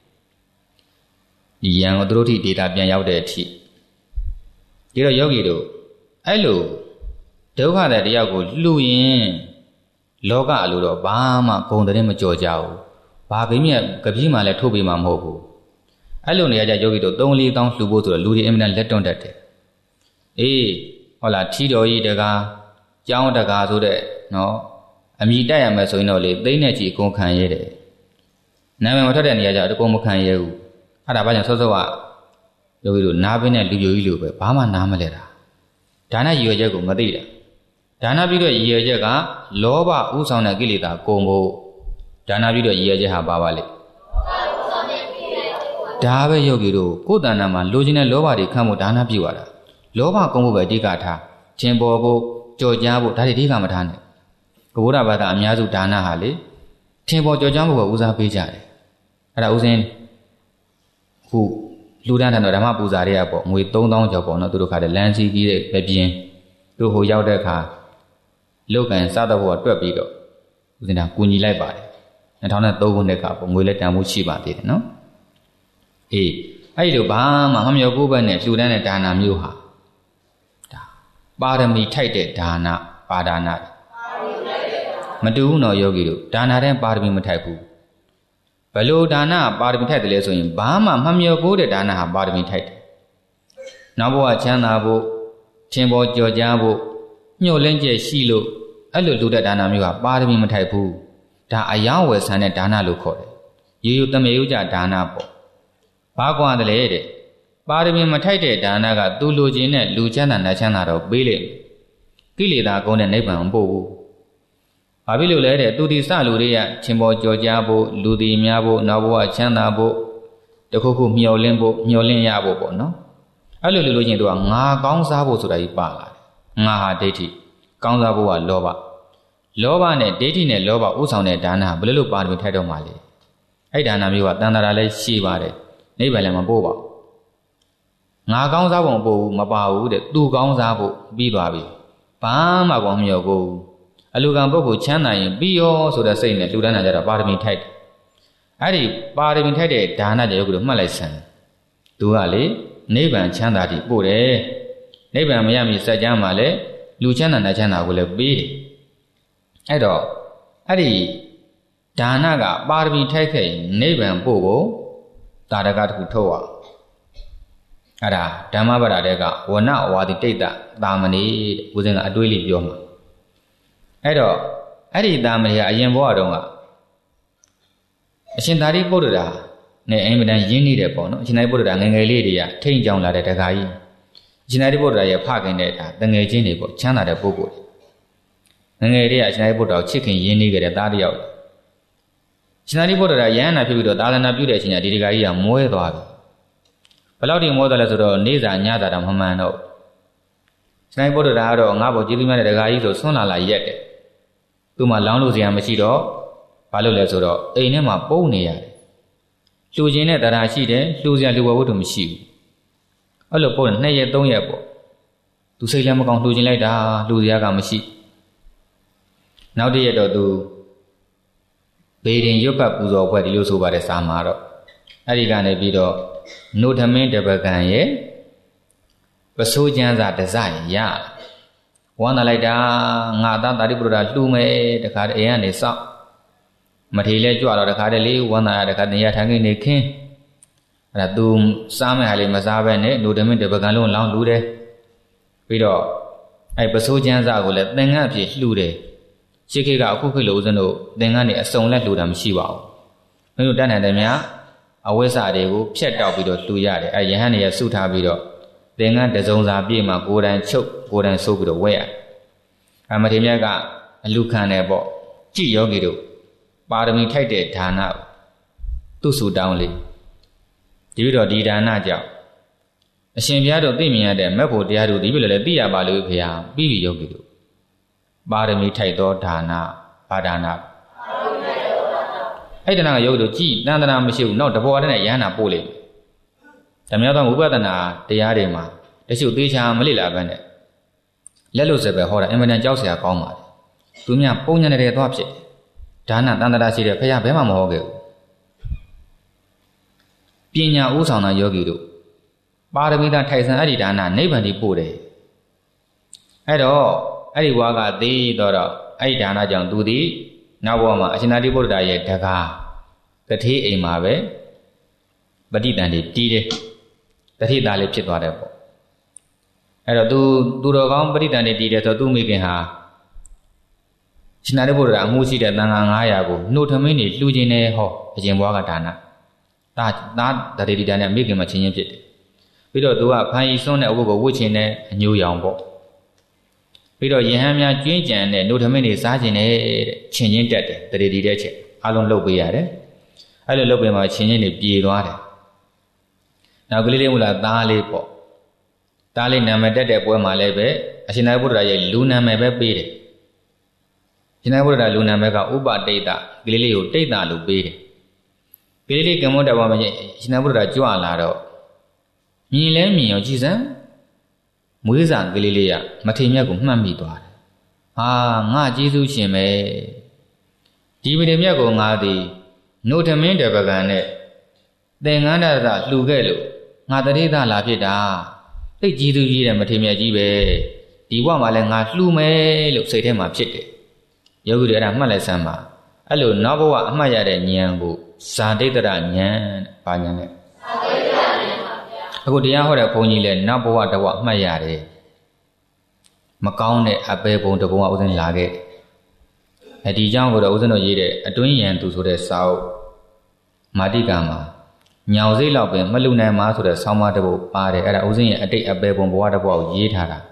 A: ဒီရန်ကိုသူတို့ထိဒေတာပြန်ရောက်တဲ့အထိဒီတော့ယောဂီတို့အဲ့လိုဒုက္ခတဲ့တရားကိုလှူရင်လောကအလိုတော့ဘာမှဂုံတဲ့မကြော်ကြဘူးဘာကိမြကပီးမှလည်းထုတ်ပေးမှာမဟုတ်ဘူးအဲ့လိုနေရာကျယောဂီတို့သုံးလေးတောင်းလှူဖို့ဆိုတော့လူတွေအင်မတန်လက်တွန့်တတ်တယ်အေးဟုတ်လားထီတော်ကြီးတကားကျောင်းတကားဆိုတဲ့နော်အမိတက်ရမယ်ဆိုရင်တော့လေသိမ့်နဲ့ကြည့်အကုန်ခံရဲတယ်နာမည်မထွက်တဲ့နေရာကျအကုန်မခံရဲဘူးအဲ့ဒါဘာကြောင့်ဆော့ဆော့ကယောဂီတို့နားပင်းနဲ့လူပြိုကြီးလိုပဲဘာမှနားမလဲတာဒါနရည်ရွယ်ချက်ကိုမသိတာဒါနပြီးတော့ရည်ရွယ်ချက်ကလောဘဥဆောင်တဲ့ကိလေသာကုန်ဖို့ဒါနပြီးတော့ရည်ရွယ်ချက်ဟာပါပါလေဒါပဲယောဂီတို့ကိုယ်တဏ္ဍာမှာလိုချင်တဲ့လောဘတွေခံဖို့ဒါနပြုရတာလောဘကုန်ဖို့ပဲအဓိကထားခြင်းပေါ်ဖို့ကြော်ကြားဖို့ဒါတွေအဓိကမထားနဲ့ကဗုဒ္ဓဘာသာအများစုဒါနဟာလေထင်ပေါ်ကြော်ကြားဖို့ပဲဦးစားပေးကြတယ်အဲ့ဒါဦးစင်းခုလူဒန်းတဲ့ဓမ္မပူဇာတွေကပေါ့ငွေသုံးသောင်းကျော်ပေါ့နော်သူတို့ခါတဲ့လမ်းစီကြီးတဲ့ပဲပြင်းသူဟိုရောက်တဲ့အခါလုတ်ကန်စားတော့ဘောတွက်ပြီးတော့ဦးစင်းကကူညီလိုက်ပါတယ်၂၀၀၃ခုနှစ်ကပေါ့ငွေလက်တန်မှုရှိပါသေးတယ်နော်အေးအဲ့ဒီလိုဘာမှမမျှော်ကိုးဘက်နဲ့လှူဒန်းတဲ့ဒါနမျိုးဟာဒါပါရမီထိုက်တဲ့ဒါနပါဒါနမတူဘူးနော်ယောဂီတို့ဒါနတဲ့ပါရမီမထိုက်ဘူးဘလို့ဒါနပါရမီထိုက်တယ်လဲဆိုရင်ဘာမှမမျှော်ကိုးတဲ့ဒါနဟာပါရမီထိုက်တယ်နောက်ဘဝချမ်းသာဖို့ထင်ပေါ်ကြော်ကြားဖို့ညှို့လင်းကျက်ရှိလို့အဲ့လိုလူတဲ့ဒါနမျိုးဟာပါရမီမထိုက်ဘူးဒါအယောင်းဝယ်ဆန်တဲ့ဒါနလို့ခေါ်တယ်ရိုးရိုးတမေယုကြဒါနပေါ့ဘာကွာတယ်လေတဲ့ပါရမီမထိုက်တဲ့ဒါနကသူလိုချင်တဲ့လူချမ်းသာနတ်ချမ်းသာတော့ပေးလိမ့်ကိလေသာကုန်းတဲ့နိဗ္ဗာန်မပို့ဘူးဘာဖြစ်လို့လဲတဲ့သူဒီစလူတွေကချင်းပေါ်ကြော်ကြားဖို့လူဒီများဖို့နောက်ဘဝချမ်းသာဖို့တခုခုမျှော်လင့်ဖို့မျှော်လင့်ရဖို့ပေါ့နော်အဲ့လိုလူလိုချင်သူကငါကောင်းစားဖို့ဆိုတာကြီးပါလာတယ်ငါဟာဒိဋ္ဌိကောင်းစားဖို့ကလောဘလောဘနဲ့ဒိဋ္ဌိနဲ့လောဘဥဆောင်တဲ့ဒါနဘယ်လိုလုပ်ပါရမီထိုက်တော့မှလဲအဲ့ဒါနမျိုးကတန်တရာလည်းရှိပါတယ်နိဗ္ဗာန်လည်းမပို့ပါဘူးငါကောင်းစားဖို့မပို့ဘူးမပါဘူးတဲ့သူကောင်းစားဖို့ပြီးသွားပြီဘာမှကောင်းမရောကိုအလူကံပုဂ္ဂိုလ်ချမ်းသာရင်ပြီးရောဆိုတဲ့စိတ်နဲ့လှူဒန်းတာကြတော့ပါရမီထိုက်တယ်အဲ့ဒီပါရမီထိုက်တဲ့ဒါနကြယောဂီတို့မှတ်လိုက်စမ်းသူကလေနိဗ္ဗာန်ချမ်းသာတိပို့တယ်နိဗ္ဗာန်မရမီစัจ जा မှာလည်းလူချမ်းသာနဲ့ချမ်းသာကိုလည်းပေးတယ်အဲ့တော့အဲ့ဒီဒါနကပါရမီထိုက်ခဲ့ရင်နိဗ္ဗာန်ပို့ဖို့တာရကတစ်ခုထုတ်အောင်အဲ့ဒါဓမ္မပဒတဲ့ကဝဏဝါဒီတိတ်တသာမဏေဦးဇင်းကအတွေးလေးပြောမှာအဲ့တော့အဲ့ဒီသာမဏေကအရင်ဘဝတုန်းကအရှင်သာရိပုတ္တရာနဲ့အင်မတန်ရင်းနှီးတယ်ပေါ့နော်အရှင်သာရိပုတ္တရာငယ်ငယ်လေးတွေကထိန်ကြောင်လာတဲ့တခါကြီးအရှင်သာရိပုတ္တရာရဲ့ဖခင်တဲ့ဒါတငယ်ချင်းတွေပေါ့ချမ်းသာတဲ့ပုဂ္ဂိုလ်ငယ်ငယ်လေးကအရှင်သာရိပုတ္တရာကိုချစ်ခင်ရင်းနှီးခဲ့တဲ့သားတစ်ယောက်ရှင်သာရိပုတ္တရာယန္နာဖြစ်ပြီးတော့သာသနာပြုတဲ့အချိန်ကဒီတခါကြီးကမွဲသွားပြီဘယ်လောက်ထိမွဲသွားလဲဆိုတော့နေစာညစာတော့မမှန်တော့ရှင်သာရိပုတ္တရာကတော့ငါ့ဘောကျေးဇူးများတဲ့တခါကြီးဆိုဆွမ်းလာလာရက်တယ်သူ့မှာလောင်းလို့စရာမရှိတော့ဘာလို့လဲဆိုတော့အိမ်ထဲမှာပုံနေရတယ်လှူခြင်းနဲ့တရားရှိတယ်လှူစရာလူဝဝတ္ထုမရှိဘူးအဲ့လိုပုံနေနှစ်ရက်သုံးရက်ပေါ့သူစိတ်လည်းမကောင်းလှူခြင်းလိုက်တာလှူစရာကမရှိနောက်တစ်ရက်တော့သူဘေးရင်ရွတ်ပတ်ပူဇော်ပွဲဒီလိုဆိုပါတယ်စာမှာတော့အဲ့ဒီကနေပြီးတော့နုထမင်းတပကံရဲ့ပစိုးကျမ်းစာတစရင်ရဝမ်းသာလိုက်တာငါသားတာရိပုတ္တရာလှူမယ်တခါတည်းအိမ်ကနေစောက်မထေလဲကြွတော့တခါတည်းလေးဝမ်းသာရတခါတင်ရထိုင်နေခင်းအဲ့ဒါသူစားမယ်ဟာလေးမစားဘဲနဲ့နုထမင်းတပကံလုံးလောင်းလှူတယ်ပြီးတော့အဲ့ပစိုးကျမ်းစာကိုလည်းသင်္ကန်းအဖြစ်လှူတယ်ရှိခေတ်ကအခုခေတ်လိုဦးဇင်းတို့သင်္ကန်းတွေအစုံလက်လှူတာမရှိပါဘူးမင်းတို့တတ်နိုင်တယ်များအဝိဇ္ဇာတွေကိုဖြတ်တောက်ပြီးတော့လှူရတယ်အဲယဟန်တွေဆုထားပြီးတော့သင်္ကန်းတစုံစာပြည့်မှာကိုယ်တိုင်ချုပ်ကိုယ်တိုင်ဆုပ်ပြီးတော့ဝဲရအမထေမြတ်ကအလူခံတယ်ပေါ့ကြည်ယောဂီတို့ပါရမီထိုက်တဲ့ဒါနသူ့ဆူတောင်းလေးဒီပြီးတော့ဒီဒါနကြောင့်အရှင်ဘုရားတို့သိမြင်ရတဲ့မက်ဖို့တရားတို့ဒီပြလည်းသိရပါလို့ဘုရားပြီးပြီယောဂီတို့ပါရမီထိုက်သောဒါနဘာဒါနအဲ့ဒါကယောဂီတို့ကြည်တန်တနာမရှိဘူးနောက်တဘောတဲ့ရဟန္တာပို့လိမ့်မယ်ဓမ္မသောဝိပဿနာတရားတွေမှာတချို့သေးချာမလေ့လာဘဲနဲ့လက်လို့စပဲဟောတာအင်မတန်ကြောက်စရာကောင်းပါတယ်သူများပုံညာနေတဲ့သွားဖြစ်ဒါနတန်တရာရှိတဲ့ဖခင်ဘဲမှမဟောခဲ့ဘူးပညာဥဆောင်တဲ့ယောဂီတို့ပါရမီသာထိုက်ဆံအဲ့ဒီဒါနနိဗ္ဗာန်ကြီးပို့တယ်အဲ့တော့အဲ့ဒီဘဝကသိတော့အဲ့ဒီဒါနကြောင့်သူသည်နောက်ဘဝမှာအရှင်သာရိပုတ္တရာရဲ့တကားတထေးအိမ်မှာပဲပဋိသန္ဓေတီးတယ်တထေးသားလေးဖြစ်သွားတယ်ပေါ့အဲ့တော့သူသူတော်ကောင်းပဋိသန္ဓေတီးတယ်ဆိုသူ့မိခင်ဟာရှင်သာရိပုတ္တရာအမှုရှိတဲ့သံဃာငါးရာကိုနှုတ်ထမင်းတွေလှူခြင်းနဲ့ဟောအရှင်ဘဝကဒါနဒါသားတထေးတီးတာနဲ့မိခင်မှာချင်းချင်းဖြစ်တယ်ပြီးတော့သူကဖန်ရီစွန်းတဲ့အဝတ်ကိုဝတ်ခြင်းနဲ့အညိုရောင်ပေါ့ပြီးတော့ယဟန်များကျွင်းကြံတဲ့နှုတ်ထမင်းတွေစားခြင်းနဲ့ချင်းချင်းတက်တယ်တထေးတီးတဲ့ချက်အလုံးလှုပ်ပေးရတယ်အဲ့လိုလှုပ်ပေးမှချင်းချင်းတွေပြေသွားတယ်နောက်ကလေးလေးမလားသားလေးပေါ့သားလေးနာမည်တက်တဲ့ပွဲမှာလည်းပဲအရှင်သာရိပုတ္တရာရဲ့လူနာမည်ပဲပေးတယ်ရှင်သာရိပုတ္တရာလူနာမည်ကဥပတိတ်တကလေးလေးကိုတိတ်တာလို့ပေးတယ်ကလေးလေးကမ္မတဘာမှာရှင်သာရိပုတ္တရာကြွလာတော့မြင်လဲမြင်ရောကြည်စမ်းမွေးစာကလေးလေးကမထေမြတ်ကိုမှတ်မိသွားတယ်ဟာငါကျေးဇူးရှင်ပဲဒီမထေမြတ်ကိုငါသည်နှုတ်ထမင်းတပကံနဲ့သင်္ကန်းတရလှူခဲ့လို့ငါတရေသားလာဖြစ်တာသိကျေးဇူးကြီးတယ်မထေမြတ်ကြီးပဲဒီဘဝမှာလည်းငါလှူမယ်လို့စိတ်ထဲမှာဖြစ်တယ်ယောဂီတွေအဲ့ဒါမှတ်လိုက်စမ်းပါအဲ့လိုနောက်ဘဝအမှတ်ရတဲ့ဉာဏ်ကိုဇာတိတ္တရဉာဏ်ဘာဉာဏ်လဲဇာတိတ္တရဉာဏ်ပါဗျာအခုတရားဟောတဲ့ဘုန်းကြီးလည်းနောက်ဘဝတစ်ဘဝအမှတ်ရတယ်မကောင်းတဲ့အပေပုံတစ်ပုံကဥစဉ်လာခဲ့အဲဒီအကြောင်းကိုတော့ဥစဉ်တို့ရေးတဲ့အတွင်းယံသူဆိုတဲ့စာအုပ်မာတိကမှာညောင်စိတ်လောက်ပင်မလူနိုင်မှာဆိုတဲ့ဆောင်းပါးတစ်ပုဒ်ပါတယ်အဲ့ဒါဥစဉ်ရဲ့အတိတ်အပေပုံဘဝတစ်ဘဝကိုရေးထားတာ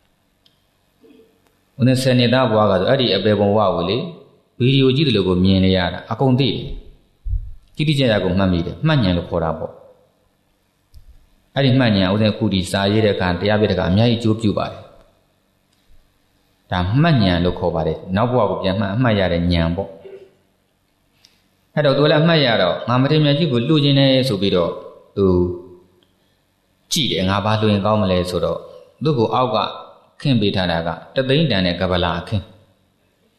A: ဥစဉ်ဆယ်နှစ်သားဘဝကဆိုအဲ့ဒီအပေပုံဘဝကိုလေဗီဒီယိုကြည့်တယ်လို့ကိုမြင်နေရတာအကုန်သိတယ်တိတိကျကျကိုမှတ်မိတယ်မှတ်ဉာဏ်လို့ခေါ်တာပေါ့အဲ့ဒီမှတ်ဉာဏ်ဥစဉ်ခုဒီစာရေးတဲ့အခါတရားပြတဲ့အခါအများကြီးအကျိုးပြုပါတယ်ဒါမှတ်ဉာဏ်လို့ခေါ်ပါတယ်နောက်ဘဝကိုပြန်မှတ်အမှတ်ရတဲ့ဉာဏ်ပေါ့အဲ့တော့သူလည်းမှတ်ရတော့ငါမထေမြတ်ကြီးကိုလှူခြင်းနဲ့ဆိုပြီးတော့သူကြည့်တယ်ငါဘာလှူရင်ကောင်းမလဲဆိုတော့သူ့ကိုအောက်ကခင်းပေးထားတာကတသိန်းတန်တဲ့ကပလာအခင်း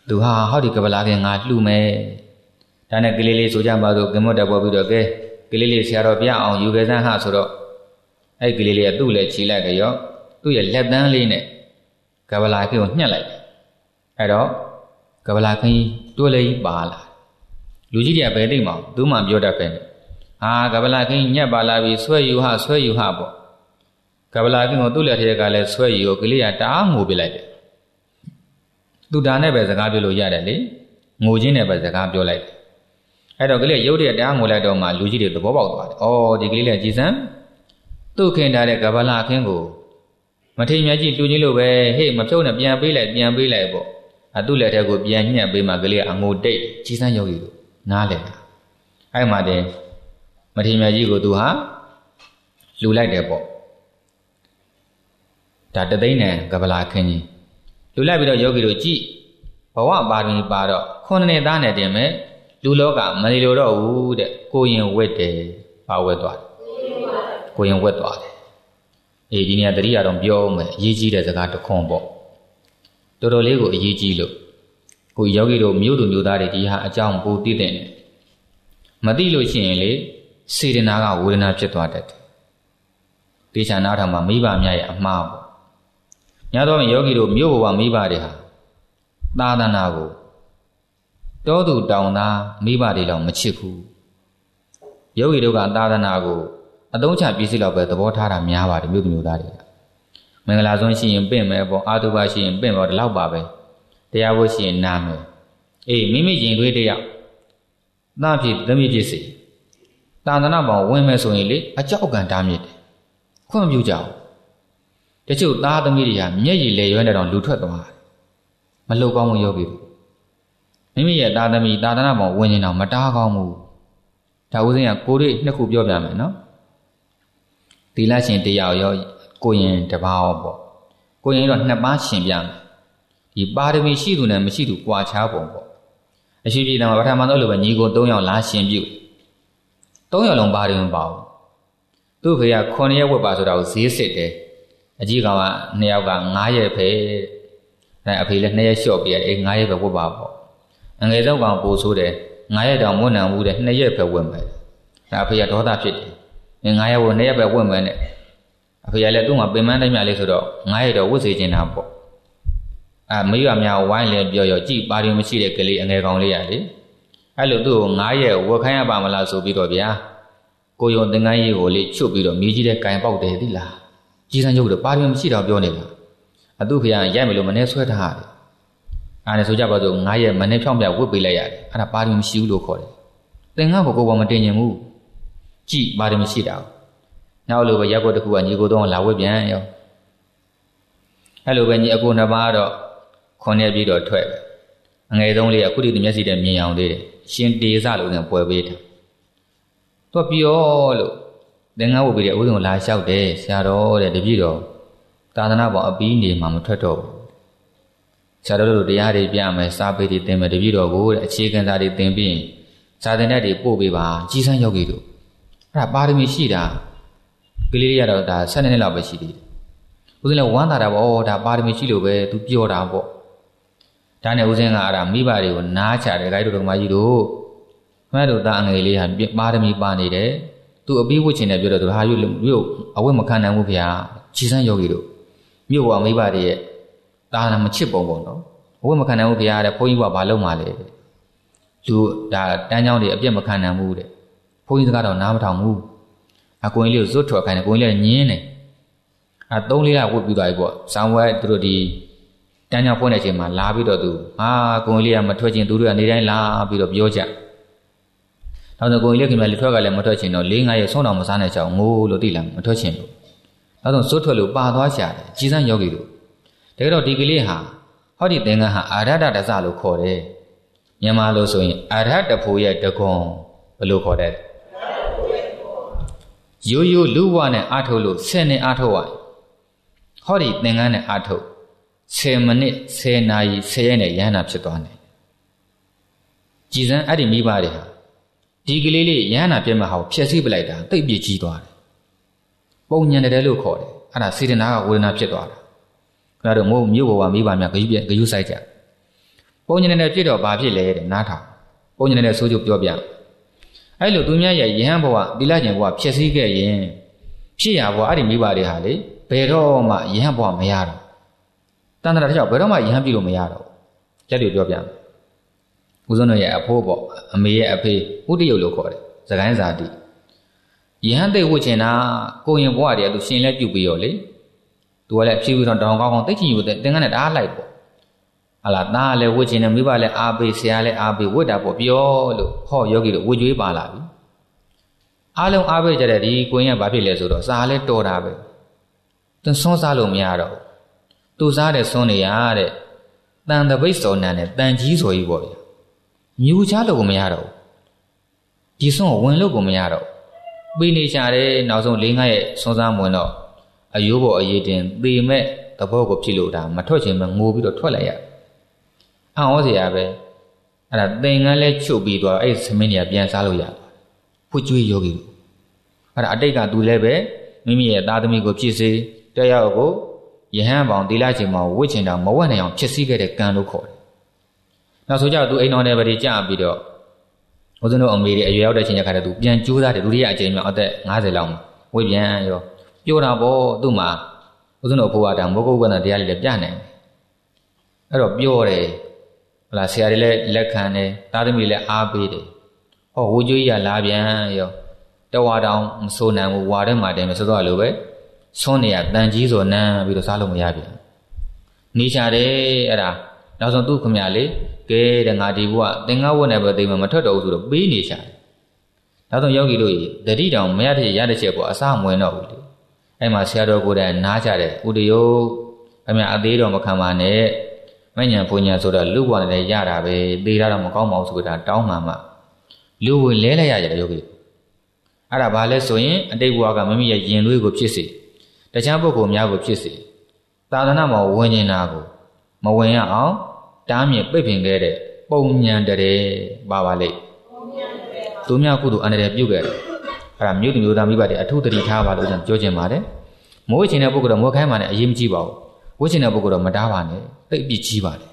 A: သူဟာဟောဒီကပလာကငါလှူမယ်ဒါနဲ့ကလေးလေးဆိုကြပါစို့ကမွတ်တက်ပေါ်ပြီးတော့ကဲကလေးလေးဆရာတော်ပြအောင်ယူခဲ့စမ်းဟာဆိုတော့အဲ့ကလေးလေးကသူ့လည်းခြေလိုက်ကြရောသူ့ရဲ့လက်သန်းလေးနဲ့ကပလာကကိုညှက်လိုက်အဲ့တော့ကပလာခင်းတွဲလေးပါလာလူကြီးတွေကဘယ်သိမှသူမှပြောတတ်ပဲဟာကပလာခင်းညက်ပါလာပြီဆွဲယူဟာဆွဲယူဟာပေါ့ကပလာခင်းကိုသူ့လက်ထဲကလည်းဆွဲယူကိုကလေးကတအားငိုပြလိုက်တယ်သူဒါနဲ့ပဲစကားပြောလို့ရတယ်လေငိုချင်းနဲ့ပဲစကားပြောလိုက်အဲ့တော့ကလေးရုပ်တရက်တအားငိုလိုက်တော့မှလူကြီးတွေသဘောပေါက်သွားတယ်ဩဒီကလေးလည်းကြည်စမ်းသူ့ခင်ထားတဲ့ကပလာခင်းကိုမထိန်မြတ်ကြီးလူကြီးလိုပဲဟေ့မဖြုတ်နဲ့ပြန်ပေးလိုက်ပြန်ပေးလိုက်ပေါ့အသူ့လက်ထဲကိုပြန်ညှက်ပေးမှကလေးကအငိုတိတ်ကြည်စမ်းရုပ်ရည်လို့နားလဲတာအဲ့မှာတင်မထိန်မြတ်ကြီးကိုသူဟာလူလိုက်တယ်ပေါ့ဒါတသိန်းနဲ့ကပလာခင်းကြီးလူလိုက်ပြီးတော့ယောဂီတို့ကြည်ဘဝပါရမီပါတော့ခုနှစ်နှစ်သားနဲ့တင်မဲ့လူလောကမနေလို့တော့ဘူးတဲ့ကိုရင်ဝက်တယ်ပါဝက်သွားတယ်ကိုရင်ဝက်သွားတယ်အေးဒီနေ့တတိယတော့ပြောမယ်အရေးကြီးတဲ့စကားတစ်ခွန်းပေါ့တော်တော်လေးကိုအရေးကြီးလို့ကိုယောဂီတို့မြို့သူမြို့သားတွေဒီဟာအကြောင်းကိုသိတဲ့နဲ့မသိလို့ရှိရင်လေစေတနာကဝေဒနာဖြစ်သွားတတ်တယ်တေချာနာထောင်မှာမိဘများရဲ့အမှားပေါ့ညတော့ယောဂီတို့မြို့ဘဝမိဘတွေဟာသာသနာကိုတောသူတောင်သားမိဘတွေတော့မချစ်ဘူးယောဂီတို့ကသာသနာကိုအသုံးချပြည့်စုံတော့ပဲသဘောထားတာများပါတယ်မြို့သူမြို့သားတွေကမင်္ဂလာဆုံးရှိရင်ပင့်မယ်ပေါ့အာတုဘရှိရင်ပင့်ပေါ့ဒီလောက်ပါပဲတရားဖို့ရှိရင်နာမယ်အေးမိမိရင်သွေးတယောက်သားဖြစ်သမီးဖြစ်စီသာသနာပေါင်းဝင်မယ်ဆိုရင်လေအကြောက်ကံတားမြစ်တယ်ခွင့်ပြုကြအောင်တချို့သားသမီးတွေကမျက်ရည်လေရွဲနေတော့လူထွက်သွားတယ်မလှုပ်ကောင်းမှုယောဂီတွေမိမိရဲ့သားသမီးသာသနာပေါင်းဝင်နေတာမတားကောင်းဘူးဒါဦးစင်းကကိုတွေနှစ်ခုပြောပြမယ်နော်သီလရှင်တရားရောကိုရင်တပါးရောပေါ့ကိုရင်တော့နှစ်ပါးရှင်ပြမယ်ဒီပါရမီရှိသူနဲ့မရှိသူကွာခြားပုံပေါ့အရှိပြည်တော်မှာပထမဆုံးလိုပဲညီကို၃ယောက်လာရှင်ပြု၃ယောက်လုံးပါတယ်မပါဘူးသူ့ဖေကခုနှစ်ရက်ဝတ်ပါဆိုတာကိုဈေးစစ်တယ်အကြီးကောင်ကနှစ်ယောက်က၅ရက်ပဲအဲအဖေလည်းနှစ်ရက်လျှော့ပြတယ်အဲ၅ရက်ပဲဝတ်ပါပေါ့အငယ်ဆုံးကောင်ပို့ဆိုးတယ်၅ရက်တောင်မွန်းနံဘူးတဲ့နှစ်ရက်ပဲဝတ်မယ်ဒါအဖေကဒေါသဖြစ်တယ်အဲ၅ရက်ဝတ်နှစ်ရက်ပဲဝတ်မယ်နဲ့အဖေကလည်းသူ့မှာပင်မတိုင်းမြလေးဆိုတော့၅ရက်တော့ဝတ်စေချင်တာပေါ့အဲမိဘများဝိုင်းလဲပြောရောကြည်ပါရင်မရှိတဲ့ကလေးအငယ်ကောင်လေးရလေအဲ့လိုသူ့ကို၅ရက်ဝတ်ခိုင်းရပါမလားဆိုပြီးတော့ဗျာကိုယုံသင်္ကန်းကြီးကိုလေချွတ်ပြီးတော့မြေကြီးတဲ့ကင်ပေါက်တယ်သီလားကြီးစံရုပ်တော့ပါရင်မရှိတော့ပြောနေတာအသူဖေကရိုက်မယ်လို့မနေဆွဲထားတယ်အားနဲ့ဆိုကြပါစို့၅ရက်မနေဖြောင်းပြဝတ်ပေးလိုက်ရတယ်အဲ့ဒါပါရင်မရှိဘူးလို့ခေါ်တယ်သင်္ကန်းကိုကိုယ်ပေါ်မတင်ញင်ဘူးကြည်ပါရင်မရှိတာနောက်လိုပဲရက်ွက်တစ်ခုကညီကိုတော့လာဝတ်ပြန်ရောအဲ့လိုပဲညီအကိုနှစ်ပါးတော့ခွန်ရက်ပြီးတော့ထွက်ပဲအငယ်ဆုံးလေးကခုတည်းမျက်စိနဲ့မြင်အောင်သေးတယ်ရှင်တေစလို့နဲ့ပွဲပေးတာသူကပြောလို့သင်္ကန်းဝတ်ပြီးတဲ့ဥဒုံလာလျှောက်တယ်ဆရာတော်တဲ့တပည့်တော်သာသနာပေါ်အပီးနေမှာမထွက်တော့ဘူးဆရာတော်တို့တရားတွေပြမယ်စာပေတွေသင်မယ်တပည့်တော်ကိုတဲ့အခြေခံစာတွေသင်ပြီးစာသင်တဲ့တွေပို့ပေးပါကြီးစန်းယောဂီတို့အဲ့ဒါပါရမီရှိတာကလေးရတော့ဒါ၁၂နှစ်လောက်ပဲရှိသေးတယ်ဦးဇင်းလည်းဝမ်းသာတာပေါ့ဒါပါရမီရှိလို့ပဲသူပြောတာပေါ့ဒါနဲ့ဦးဇင်းကအဲ့ဒါမိဘတွေကိုနားချတယ်ဂိုင်းတို့ဓမ္မကြီးတို့မှတ်တို့သားအငယ်လေးဟာပါရမီပါနေတယ်သူအပြီးဝတ်ချင်တယ်ပြောတော့သူဟာရုပ်ရုပ်အဝတ်မခံနိုင်ဘူးဗျာကြီးစန်းယောဂီတို့မြို့ပေါ်မိဘတွေရဲ့တာနာမချစ်ပုံပေါ့နော်အဝတ်မခံနိုင်ဘူးဗျာတဲ့ဘုန်းကြီးကဘာလုပ်မှလဲလူဒါတန်းချောင်းတွေအပြည့်မခံနိုင်ဘူးတဲ့ဘုန်းကြီးစကားတော့နားမထောင်ဘူးအကွင်လေးကိုဇွတ်ထွက်ခိုင်းတယ်ကိုင်းလေးညင်းတယ်အဲသုံးလေးကဝတ်ပြီးသွားပြီပေါ့ဇံဝဲသူတို့ဒီတန်းချောင်းဖွင့်တဲ့အချိန်မှာလာပြီးတော့သူဟာကိုင်းလေးကမထွက်ချင်သူတို့ကနေတိုင်းလာပြီးတော့ပြောကြနောက်တော့ကိုင်းလေးခင်ဗျာလေထွက်ကလည်းမထွက်ချင်တော့၄၅ရက်ဆုံးတော်မစားနိုင်ချောင်းငိုးလို့သိလားမထွက်ချင်လို့နောက်တော့ဇွတ်ထွက်လို့ပါသွားရှာတယ်ကြီးစန်းယောဂီတို့တကယ်တော့ဒီကလေးဟာဟောဒီသင်္ကန်းဟာအာရတတစလို့ခေါ်တယ်မြန်မာလို့ဆိုရင်အာရတဖို့ရဲ့တကွန်ဘယ်လိုခေါ်တဲ့ရိုးရိုးလူဝနဲ့အာထုတ်လို့ဆယ်နှစ်အာထုတ်ရဟောဒီသင်္ကန်းနဲ့အာထုတ်ဆယ်မိနစ်ဆယ်နာရီဆယ်ရက်နဲ့ရဟန္တာဖြစ်သွားတယ်ကြည်စမ်းအဲ့ဒီမိဘတွေဟာဒီကလေးလေးရဟန္တာပြတ်မှာဟောဖျက်ဆီးပလိုက်တာတိတ်ပြကြီးသွားတယ်ပုံညံတယ်လို့ခေါ်တယ်အဲ့ဒါစေတနာကဝေဒနာဖြစ်သွားတာခင်ဗျားတို့မို့မြို့ပေါ်ကမိဘများဂယုပြဂယုဆိုင်ကြပုံညနေတဲ့ပြည့်တော့ဘာဖြစ်လဲတဲ့နားထောင်ပုံညနေတဲ့ဆိုးကျပြောပြအဲ့လိုသူများရဲ့ယဟန်ဘဝသီလရှင်ဘဝဖြစ်စည်းခဲ့ရင်ဖြစ်ရဘဝအဲ့ဒီမိဘတွေဟာလေဘယ်တော့မှယဟန်ဘဝမရတော့တန်တရာတစ်ယောက်ဘယ်တော့မှယဟန်ပြုလို့မရတော့လက်တွေပြောပြမယ်ဦးဇုံတို့ရဲ့အဖိုးပေါ့အမေရဲ့အဖေဥတယုတ်လို့ခေါ်တယ်စကိုင်းဇာတိယဟန်သိဝှချင်တာကိုရင်ဘဝတည်းကသူရှင်လက်ပြုတ်ပြီးရောလေသူကလည်းဖြည်းဖြည်းတော့တောင်ကောင်းကောင်းသိချင်ယူတဲ့သင်္ကန်းနဲ့တအားလိုက်ပေါ့ဟာလာသားလည်းဝှချင်တယ်မိဘလည်းအားပေးဆရာလည်းအားပေးဝတ်တာပေါ့ပြောလို့ဟောယောဂီတို့ဝှကြွေးပါလာပြီအားလုံးအားပေးကြတဲ့ဒီကိုရင်ကဘာဖြစ်လဲဆိုတော့စားလဲတော်တာပဲသူစွန်းစားလို့မရတော့သူစားတဲ့စွန်းနေရတဲ့တန်တပိတ်စော်နန်းနဲ့တန်ကြီးဆိုကြီးပေါ့ဗျာမြူချလို့ကိုမရတော့ဒီစွန်းကိုဝင်လို့ကိုမရတော့ပြီးနေကြတယ်နောက်ဆုံးလေးငါးရဲ့စွန်းစားမဝင်တော့အယိုးပေါ်အရေးတင်သေမဲ့သဘောကိုဖြစ်လို့ဒါမထွက်ချင်မငိုပြီးတော့ထွက်လိုက်ရအံ့ဩစရာပဲအဲ့ဒါသင်္ကန်းလဲချုပ်ပြီးတော့အဲ့သမင်းတွေကပြန်စားလို့ရဖွကျွေးယောဂီအဲ့ဒါအတိတ်ကသူလည်းပဲမိမိရဲ့သားသမီးကိုဖြစ်စေတရားကိုယဟန်ပေါင်သီလရှင်မှာဝှချင်တာမဝတ်နိုင်အောင်ဖြစ်စည်းခဲ့တဲ့ကံလို့ခေါ်တယ်နောက်ဆိုကြသူအိမ်တော်နယ်ပတိကြာပြီးတော့ဦးဇင်းတို့အမေတွေအရွယ်ရောက်တဲ့ချိန်ကျခါတည်းသူပြန်ကြိုးစားတယ်ဒုတိယအကြိမ်မြောက်အသက်၅၀လောက်မှာဝှပြန်ရောပြောတာပေါ့သူ့မှာဦးဇင်းတို့ဘုရားတောင်မောဂုတ်ကနာတရားလေးလည်းပြနိုင်တယ်အဲ့တော့ပြောတယ်ဟလာဆရာတွေလည်းလက်ခံတယ်သားသမီးလည်းအားပေးတယ်ဟောဝှကျွေးရလာပြန်ရောတဝါတောင်မစိုးနိုင်ဘူးဝါထဲမှာတယ်မဆိုတော့လို့ပဲဆွန်းနေရတန်ကြီးဆိုနန်းပြီးတော့စားလို့မရပြန်နေချတယ်အဲ့ဒါနောက်ဆုံးသူ့ခမရလေကဲတဲ့ငါဒီဘုရားသင်္ကန်းဝတ်နေပဲသိမှမထွက်တော့ဘူးဆိုတော့ပေးနေချတယ်နောက်ဆုံးယောဂီတို့ကြီးတတိတောင်မရတဲ့ရတဲ့ချက်ပေါ့အစားမဝင်တော့ဘူးလေအဲ့မှာဆရာတော်ကိုယ်တိုင်နားကြတယ်ဥတယုတ်ခမရအသေးတော်မခံပါနဲ့မညံပူညာဆိုတော့လူ့ဘဝနဲ့ရတာပဲသေးတာတော့မကောင်းပါဘူးဆိုတာတောင်းမှမှလူဝင်လဲလဲရကြတယ်ယောဂီအဲ့ဒါဘာလဲဆိုရင်အတိတ်ဘဝကမမိရဲ့ယင်သွေးကိုဖြစ်စေတခြားပုဂ္ဂိုလ်များကိုဖြစ်စေသာသနာမှာဝင်နေတာကိုမဝင်ရအောင်တားမြစ်ပိတ်ပင်ခဲ့တဲ့ပုံညံတည်းပါပါလိမ့်သူများကုသိုလ်အန္တရာယ်ပြုတ်ခဲ့တယ်အဲ့ဒါမြို့သူမြို့သားမိဘတွေအထုတတိထားပါလို့ကျွန်တော်ပြောချင်ပါတယ်မိုးချင်တဲ့ပုဂ္ဂိုလ်တော့မိုးခိုင်းမှလည်းအရေးမကြီးပါဘူးဝှချင်တဲ့ပုဂ္ဂိုလ်တော့မတားပါနဲ့သိပ်ပြစ်ကြီးပါတယ်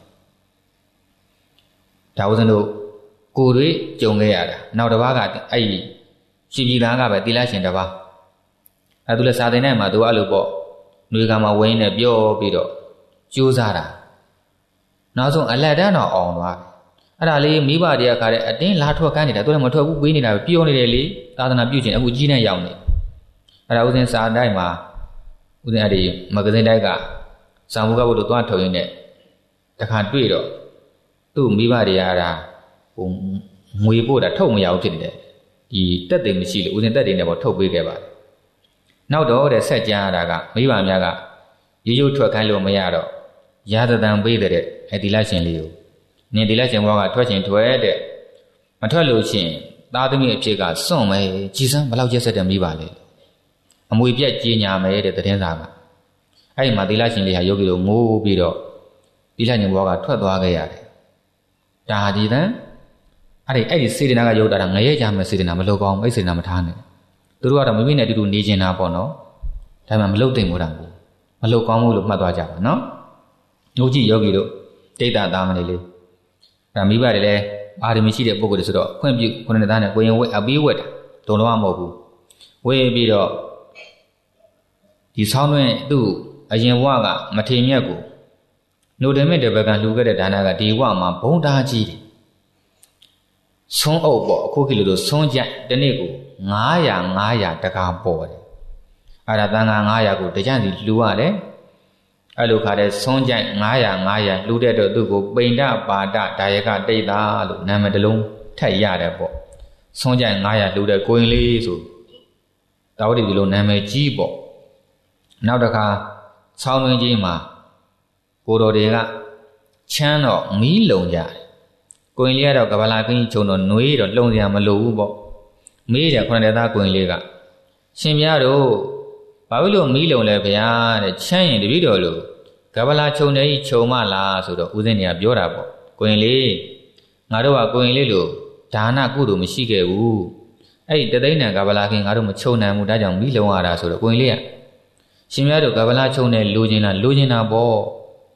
A: ဒါဦးဇင်းတို့ကိုယ်တွေကြုံခဲ့ရတာနောက်တစ်ပါးကအဲ့ဒီရှိပြည်သားကပဲသီလရှင်တစ်ပါးအဲ့သူလည်းစာသင်တဲ့မှာသူအဲ့လိုပေါ့နှွေကမှာဝင်းနေပြောပြီးတော့ကြိုးစားတာနောက်ဆုံးအလက်တန်းတော့အောင်သွားအဲ့ဒါလေးမိဘတွေကခါတဲ့အတင်းလာထွက်ကန်းနေတာသူလည်းမထွက်ဘူးပေးနေတာပဲပြောနေတယ်လေသာသနာပြုခြင်းအခုကြီးနဲ့ရောက်နေအဲ့ဒါဥစဉ်စာတိုက်မှာဥစဉ်အဲ့ဒီမဂ္ဂဇင်းတိုက်ကဇာမုကဘုတို့သွားထုတ်ရင်းနဲ့တခါတွေ့တော့သူ့မိဘတွေကအဲ့ဒါဟိုငွေပို့တာထုတ်မရဘူးဖြစ်နေတယ်ဒီတက်တယ်မရှိလို့ဥစဉ်တက်တယ်နဲ့ပေါ့ထုတ်ပေးခဲ့ပါတယ်နောက်တော့တဲ့ဆက်ကြရတာကမိဘများကရိုးရိုးထွက်ခိုင်းလို့မရတော့ရာသတန်ပေးတဲ့အဲ့ဒီလရှင်လေးကိုနင်ဒီလရှင်ဘွားကထွက်ချင်ထွက်တဲ့မထွက်လို့ရှိရင်သားသမီးအဖြစ်ကစွန့်မယ်ကြီးစမ်းဘလောက်ရက်ဆက်တဲ့မိဘလေအမွေပြက်ကြီးညာမယ်တဲ့သတင်းစာကအဲ့ဒီမှာဒီလရှင်လေးဟာယောဂီတို့ငိုးပြီးတော့ဒီလရှင်ဘွားကထွက်သွားခဲ့ရတယ်ဒါဟာဒီတန်အဲ့ဒီအဲ့ဒီစေတနာကယုတ်တာငရဲကြမယ်စေတနာမလုပ်ကောင်းအဲ့စေတနာမထားနဲ့သူတို့ကတော့မိမိနဲ့တူတူနေကျင်တာပေါ့နော်ဒါမှမလုပ်တင်ဘူးတာဘူးမလုပ်ကောင်းဘူးလို့မှတ်သွားကြပါနော်ငိုကြည့်ယောဂီတို့တိတ်တာသားမလေးလေးဒါမိဘတွေလည်းအာရမီရှိတဲ့ပုဂ္ဂိုလ်တွေဆိုတော့ခွင့်ပြုခုနှစ်သားနဲ့ကိုရင်ဝက်အပေးဝက်တာတုံတော့မဟုတ်ဘူးဝေးပြီးတော့ဒီဆောင်းတွင်သူ့အရင်ဘဝကမထေမြတ်ကိုနှုတ်တယ်မြတ်တဲ့ဘက်ကလှူခဲ့တဲ့ဒါနကဒီဘဝမှာဘုံသားကြီးတယ်ဆွန်းအုပ်ပေါ့အခုခေတ်လိုဆွန်းကြိုက်တနေ့ကိုငါးရာငါးရာတကားပေါ်တယ်အဲ့ဒါတန်ခါငါးရာကိုတကြံစီလှူရတယ်အဲ့လိုခါတဲ့ဆွန်းကြိုက်ငါးရာငါးရာလှူတဲ့တော့သူ့ကိုပိန္ဒပါဒဒါယကတိတ်တာလို့နာမည်တစ်လုံးထက်ရတယ်ပေါ့ဆွန်းကြိုက်ငါးရာလှူတဲ့ကိုရင်လေးဆိုတာဝတိဒီလိုနာမည်ကြီးပေါ့နောက်တစ်ခါဆောင်းတွင်ကြီးမှာကိုတော်တွေကချမ်းတော့မီးလုံကြတယ်ကိုရင်လေးကတော့ကဘာလာကင်းချုံတော့နှွေးတော့လုံစရာမလိုဘူးပေါ့မေးတယ်ခုနှစ်သားကိုရင်လေးကရှင်ပြားတို့ဘာဖြစ်လို့မီးလုံလဲဗျာတဲ့ချမ်းရင်တပည့်တော်လို့ကဘာလာချုံနေကြီးချုံမလားဆိုတော့ဦးဇင်းတွေကပြောတာပေါ့ကိုရင်လေးငါတို့ကကိုရင်လေးလို့ဒါနကုသိုလ်မရှိခဲ့ဘူးအဲ့ဒီတသိန်းတန်ကဘာလာကင်းငါတို့မချုံနိုင်ဘူးဒါကြောင့်မီးလုံရတာဆိုတော့ကိုရင်လေးကရှင်ပြားတို့ကဘာလာချုံနေလိုချင်တာလိုချင်တာပေါ့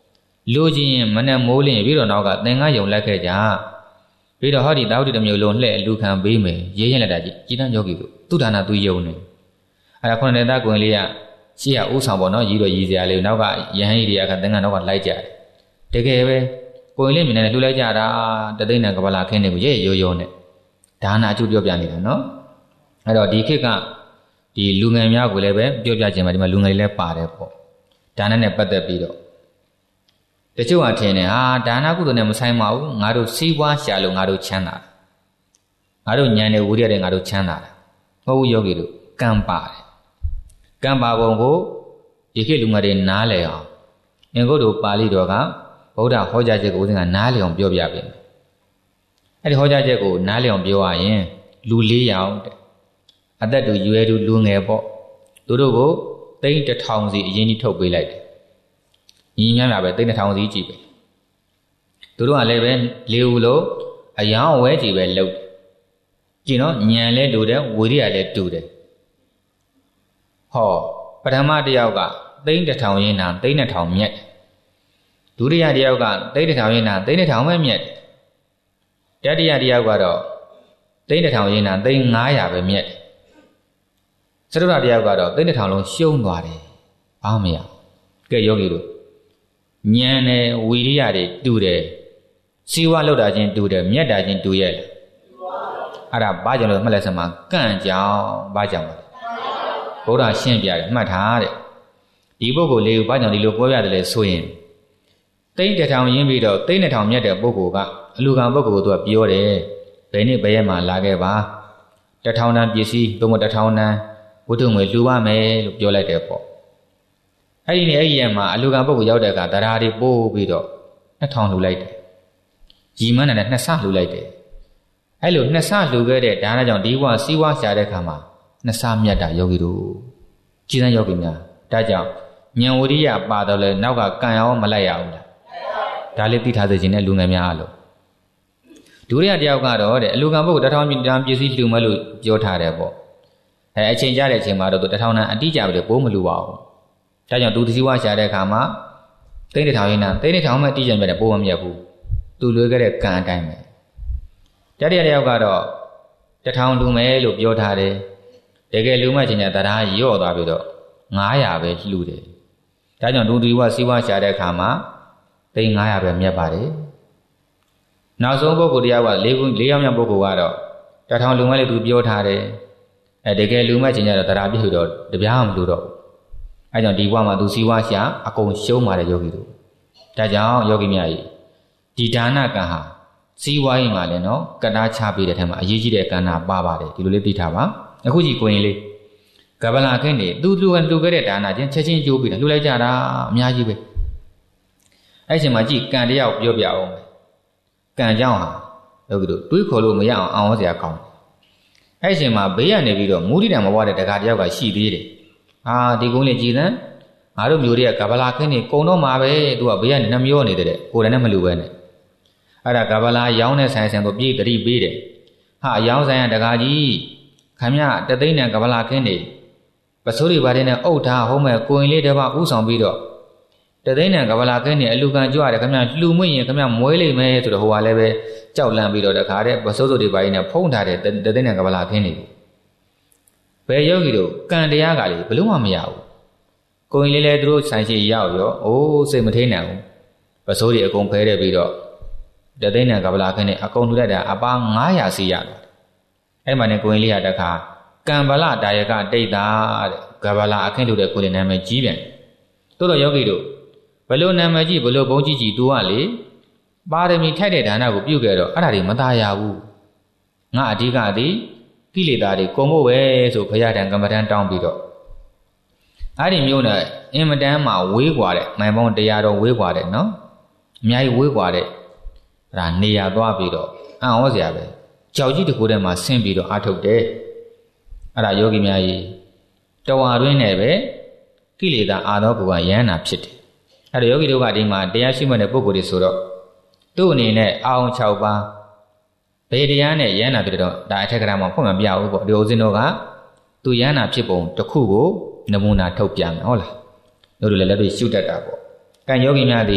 B: လိုချင်ရင်မနဲ့မိုးလင်းပြီးတော့နောက်ကသင်္ကန်းယုံလက်ခဲ့ကြပြီးတော့ဟောဒီတောက်တီတစ်မျိုးလုံးလှည့်လူခံပေးမယ်ရေးရင်လက်တာကြည့်ကြည်တန်းယောဂီတို့သူဒါနာသူယုံနေအဲ့ဒါခုနှစ်သားကွင်လေးကရှေ့ကဥဆောင်ပေါ့နော်ရီးတော့ရီးစရာလေးနောက်ကရဟန်းကြီးတွေကသင်္ကန်းနောက်ကလိုက်ကြတယ်တကယ်ပဲကွင်လေးမြင်နေလှူလိုက်ကြတာတသိန်းနဲ့ကပလာခင်းတွေကိုရဲရိုးရိုးနဲ့ဒါနာအကျိုးပြောပြနေတာနော်အဲ့တော့ဒီခေတ်ကဒီလူငယ်များကိုလည်းပဲပြောပြခြင်းမှာဒီမှာလူငယ်လည်းပါတယ်ပေါ့ဒါနနဲ့ပတ်သက်ပြီးတော့တချို့ကထင်တယ်ဟာဒါနကုသိုလ်နဲ့မဆိုင်ပါဘူးငါတို့စီးပွားရှာလို့ငါတို့ချမ်းသာတယ်ငါတို့ဉာဏ်နဲ့ဝိရိယနဲ့ငါတို့ချမ်းသာတယ်မဟုတ်ဘူးယောဂီတို့ကံပါတယ်ကံပါပုံကိုဒီခေတ်လူငယ်တွေနားလည်အောင်အင်္ဂုတ္တပါဠိတော်ကဗုဒ္ဓဟောကြားချက်ကိုဦးဇင်းကနားလည်အောင်ပြောပြပေးမယ်အဲ့ဒီဟောကြားချက်ကိုနားလည်အောင်ပြောရရင်လူလေးယောက်တဲ့အသက်တူရွယ်တူလူငယ်ပေါ့သူတို့ကိုသိန်းတစ်ထောင်စီအရင်ကြီးထုတ်ပေးလိုက်တယ်ညီများများပဲသိန်းတစ်ထောင်စီကြည့်ပဲသူတို့ကလည်းပဲလေးဦးလို့အယောင်ဝဲကြည့်ပဲလှုပ်ကြည့်နော်ညံလဲတူတယ်ဝိရိယလည်းတူတယ်ဟောပထမတစ်ယောက်ကသိန်းတစ်ထောင်ရင်းနာသိန်းတစ်ထောင်မြက်ဒုတိယတစ်ယောက်ကသိန်းတစ်ထောင်ရင်းနာသိန်းတစ်ထောင်ပဲမြက်တတိယတစ်ယောက်ကတော့သိန်းတစ်ထောင်ရင်းနာသိန်းငါးရာပဲမြက်စတုတ္ထတစ်ယောက်ကတော့သိန်းတစ်ထောင်လုံးရှုံးသွားတယ်ဘာမှမရကဲယောဂီတို့ဉာဏ်နဲ့ဝိရိယတွေတူတယ်စီဝါလောက်တာချင်းတူတယ်မြက်တာချင်းတူရဲ့အဲ့ဒါဘာကြောင့်လဲမှတ်လိုက်စမ်းမှာကန့်ကြောင်ဘာကြောင့်လဲဘုရားရှင်းပြတယ်မှတ်ထားတဲ့ဒီပုဂ္ဂိုလ်လေးကိုဘာကြောင့်ဒီလိုပြောရတယ်လဲဆိုရင်သိန်းတစ်ထောင်ရင်းပြီးတော့သိန်းတစ်ထောင်မြက်တဲ့ပုဂ္ဂိုလ်ကအလူကံပုဂ္ဂိုလ်ကသူကပြောတယ်ဘယ်နေ့ဘယ်ရက်မှလာခဲ့ပါတစ်ထောင်တန်ပစ္စည်းသို့မဟုတ်တစ်ထောင်တန်ဝတ္ထုငွေလှူပါမယ်လို့ပြောလိုက်တယ်ပေါ့အဲ့ဒီနေ့အဲ့ဒီရက်မှာအလူကံပုဂ္ဂိုလ်ရောက်တဲ့အခါတရားတွေပို့ပြီးတော့နှစ်ထောင်လှူလိုက်တယ်ရီမန်းနဲ့နှစ်ဆလှူလိုက်တယ်အဲ့လိုနှစ်ဆလှူခဲ့တဲ့ဒါနကြောင့်ဒီဘဝစီးပွားရှာတဲ့အခါမှာနှစ်ဆမြတ်တာယောဂီတို့ကြည်စမ်းယောဂီများဒါကြောင့်ဉာဏ်ဝိရိယပါတော့လဲနောက်ကကံရောမလိုက်ရဘူးလားဒါလေးသိထားစေခြင်းနဲ့လူငယ်များအားလို့ဒုတိယတစ်ယောက်ကတော့တဲ့အလူကံပုဂ္ဂိုလ်တစ်ထောင်တန်ပစ္စည်းလှူမယ်လို့ပြောထားတယ်ပေါ့အဲအချိန်ကြတဲ့အချိန်မှာတော့သူတစ်ထောင်တန်အတိအကျပဲပိုးမလှူပါဘူးဒါကြောင့်သူသီဝါရှာတဲ့အခါမှာသိန်းတစ်ထောင်ရင်းနာသိန်းတစ်ထောင်မှအတိအကျပဲပိုးမမြတ်ဘူးသူလွေခဲ့တဲ့ကံအတိုင်းပဲတတိယတစ်ယောက်ကတော့တစ်ထောင်လှူမယ်လို့ပြောထားတယ်တကယ်လူမှချင်းညာတရားရော့သွားပြီးတော့ငါးရာပဲလှူတယ်ဒါကြောင့်သူသီဝါစီဝါရှာတဲ့အခါမှာသိန်းငါးရာပဲမြတ်ပါတယ်နောက်ဆုံးပုဂ္ဂိုလ်တရားက၄ခု၄ယောက်မြောက်ပုဂ္ဂိုလ်ကတော့တစ်ထောင်လူမှလည်းသူပြောထားတယ်အဲတကယ်လူမှချင်းညာတော့တရားပြည့်တော့တပြားမှမလူတော့ဘူးအဲကြောင့်ဒီဘဝမှာသူစီဝါရှာအကုန်ရှုံးပါတယ်ယောဂီတို့ဒါကြောင့်ယောဂီများကြီးဒီဒါနကံဟာစီဝါရင်မှာလည်းနော်ကတားချပေးတဲ့ထဲမှာအရေးကြီးတဲ့ကံနာပါပါတယ်ဒီလိုလေးသိထားပါအခုကြည့်ကိုရင်လေးကပလာခင်းနေသူလူကလူခဲ့တဲ့ဒါနချင်းချက်ချင်းကြိုးပြီးတာလှူလိုက်ကြတာအများကြီးပဲအဲ့ချိန်မှာကြည့်ကံတယောက်ပြောပြအောင်ကံကြောင့်ဟာယောဂီတို့တွေးခေါ်လို့မရအောင်အောင်စရာကောင်းအဲ့ချိန်မှာဘေးကနေပြီးတော့မူရိတံမဘွားတဲ့တကားတယောက်ကရှိသေးတယ်အာဒီကုန်းလေးကြည်စမ်းငါတို့မျိုးတွေကကပလာခင်းနေကုံတော့မှာပဲသူကဘေးကနေနှမျောနေတယ်ကိုယ်တိုင်နဲ့မလူပဲနဲ့အဲ့ဒါကပလာရောင်းတဲ့ဆိုင်ဆိုင်ကိုပြေးတတိပေးတယ်ဟာရောင်းဆိုင်ကတကားကြီးခမရတသိန်းနဲ့ကပလာခင်းနေပစိုးတွေပါတယ်နဲ့အုတ်ထားဟိုးမဲ့ကိုရင်လေးတစ်ပါးဥဆောင်ပြီးတော့တသိန်းနဲ့ကပလာခင်းနေအလူကံကြွရတယ်ခမရလှူမွင့်ရင်ခမရမွဲလိမ့်မယ်ဆိုတော့ဟိုကလည်းပဲကြောက်လန့်ပြီးတော့တခါတဲ့ပစိုးတွေပါတယ်နဲ့ဖုံးထားတဲ့တသိန်းနဲ့ကပလာခင်းနေဘယ်ယောဂီတို့ကံတရားကလေဘလို့မှမရဘူးကိုရင်လေးလည်းသူတို့ဆိုင်ရှိရောက်ရောအိုးစိတ်မထိန်နိုင်ဘူးပစိုးတွေအကုန်ဖဲတဲ့ပြီးတော့တသိန်းနဲ့ကပလာခင်းနေအကုန်လှူလိုက်တာအပါငါးရာစီရတယ်အဲ့မှာနဲ့ကိုရင်လေးကတခါကံဗလဒါယကတိတ်တာတဲ့ကဗလာအခင်းလို့တဲ့ကိုယ်နာမည်ကြီးပြန်တိုးတော့ယောဂီတို့ဘလို့နာမည်ကြီးဘလို့ဘုံကြီးကြီးတူကလေပါရမီထိုက်တဲ့ဒါနကိုပြုခဲ့တော့အဲ့ဒါတွေမသားရဘူးငါအဓိကသည်ကိလေသာတွေကုန်ဖို့ပဲဆိုဘုရားတန်ကမ္မထံတောင်းပြီးတော့အဲ့ဒီမျိုးနဲ့အင်မတန်မှဝေးกว่าတဲ့မိုင်ပေါင်းတရားတော်ဝေးกว่าတဲ့နော်အများကြီးဝေးกว่าတဲ့အဲ့ဒါနေရာသွားပြီးတော့အံ့ဩစရာပဲကြောက်ကြီးတစ်ခုထဲမှာဆင်းပြီးတော့အာထုတ်တယ်အဲ့ဒါယောဂီများကြီးတဝါတွင်းနဲ့ပဲကိလေသာအာသောဘုရားယန္နာဖြစ်တယ်အဲ့ဒါယောဂီတို့ကဒီမှာတရားရှိမှတ်တဲ့ပုဂ္ဂိုလ်တွေဆိုတော့သူ့အနေနဲ့အာအောင်၆ပါးဘယ်တရားနဲ့ယန္နာဖြစ်တော့ဒါအထက်ကရာမှာဖွင့်မပြဘူးပေါ့ဒီဥစဉ်တို့ကသူယန္နာဖြစ်ပုံတစ်ခုကိုနမူနာထုတ်ပြမယ်ဟုတ်လားတို့တို့လည်းလက်တွေ့ရှုတတ်တာပေါ့ကံယောဂီများသည်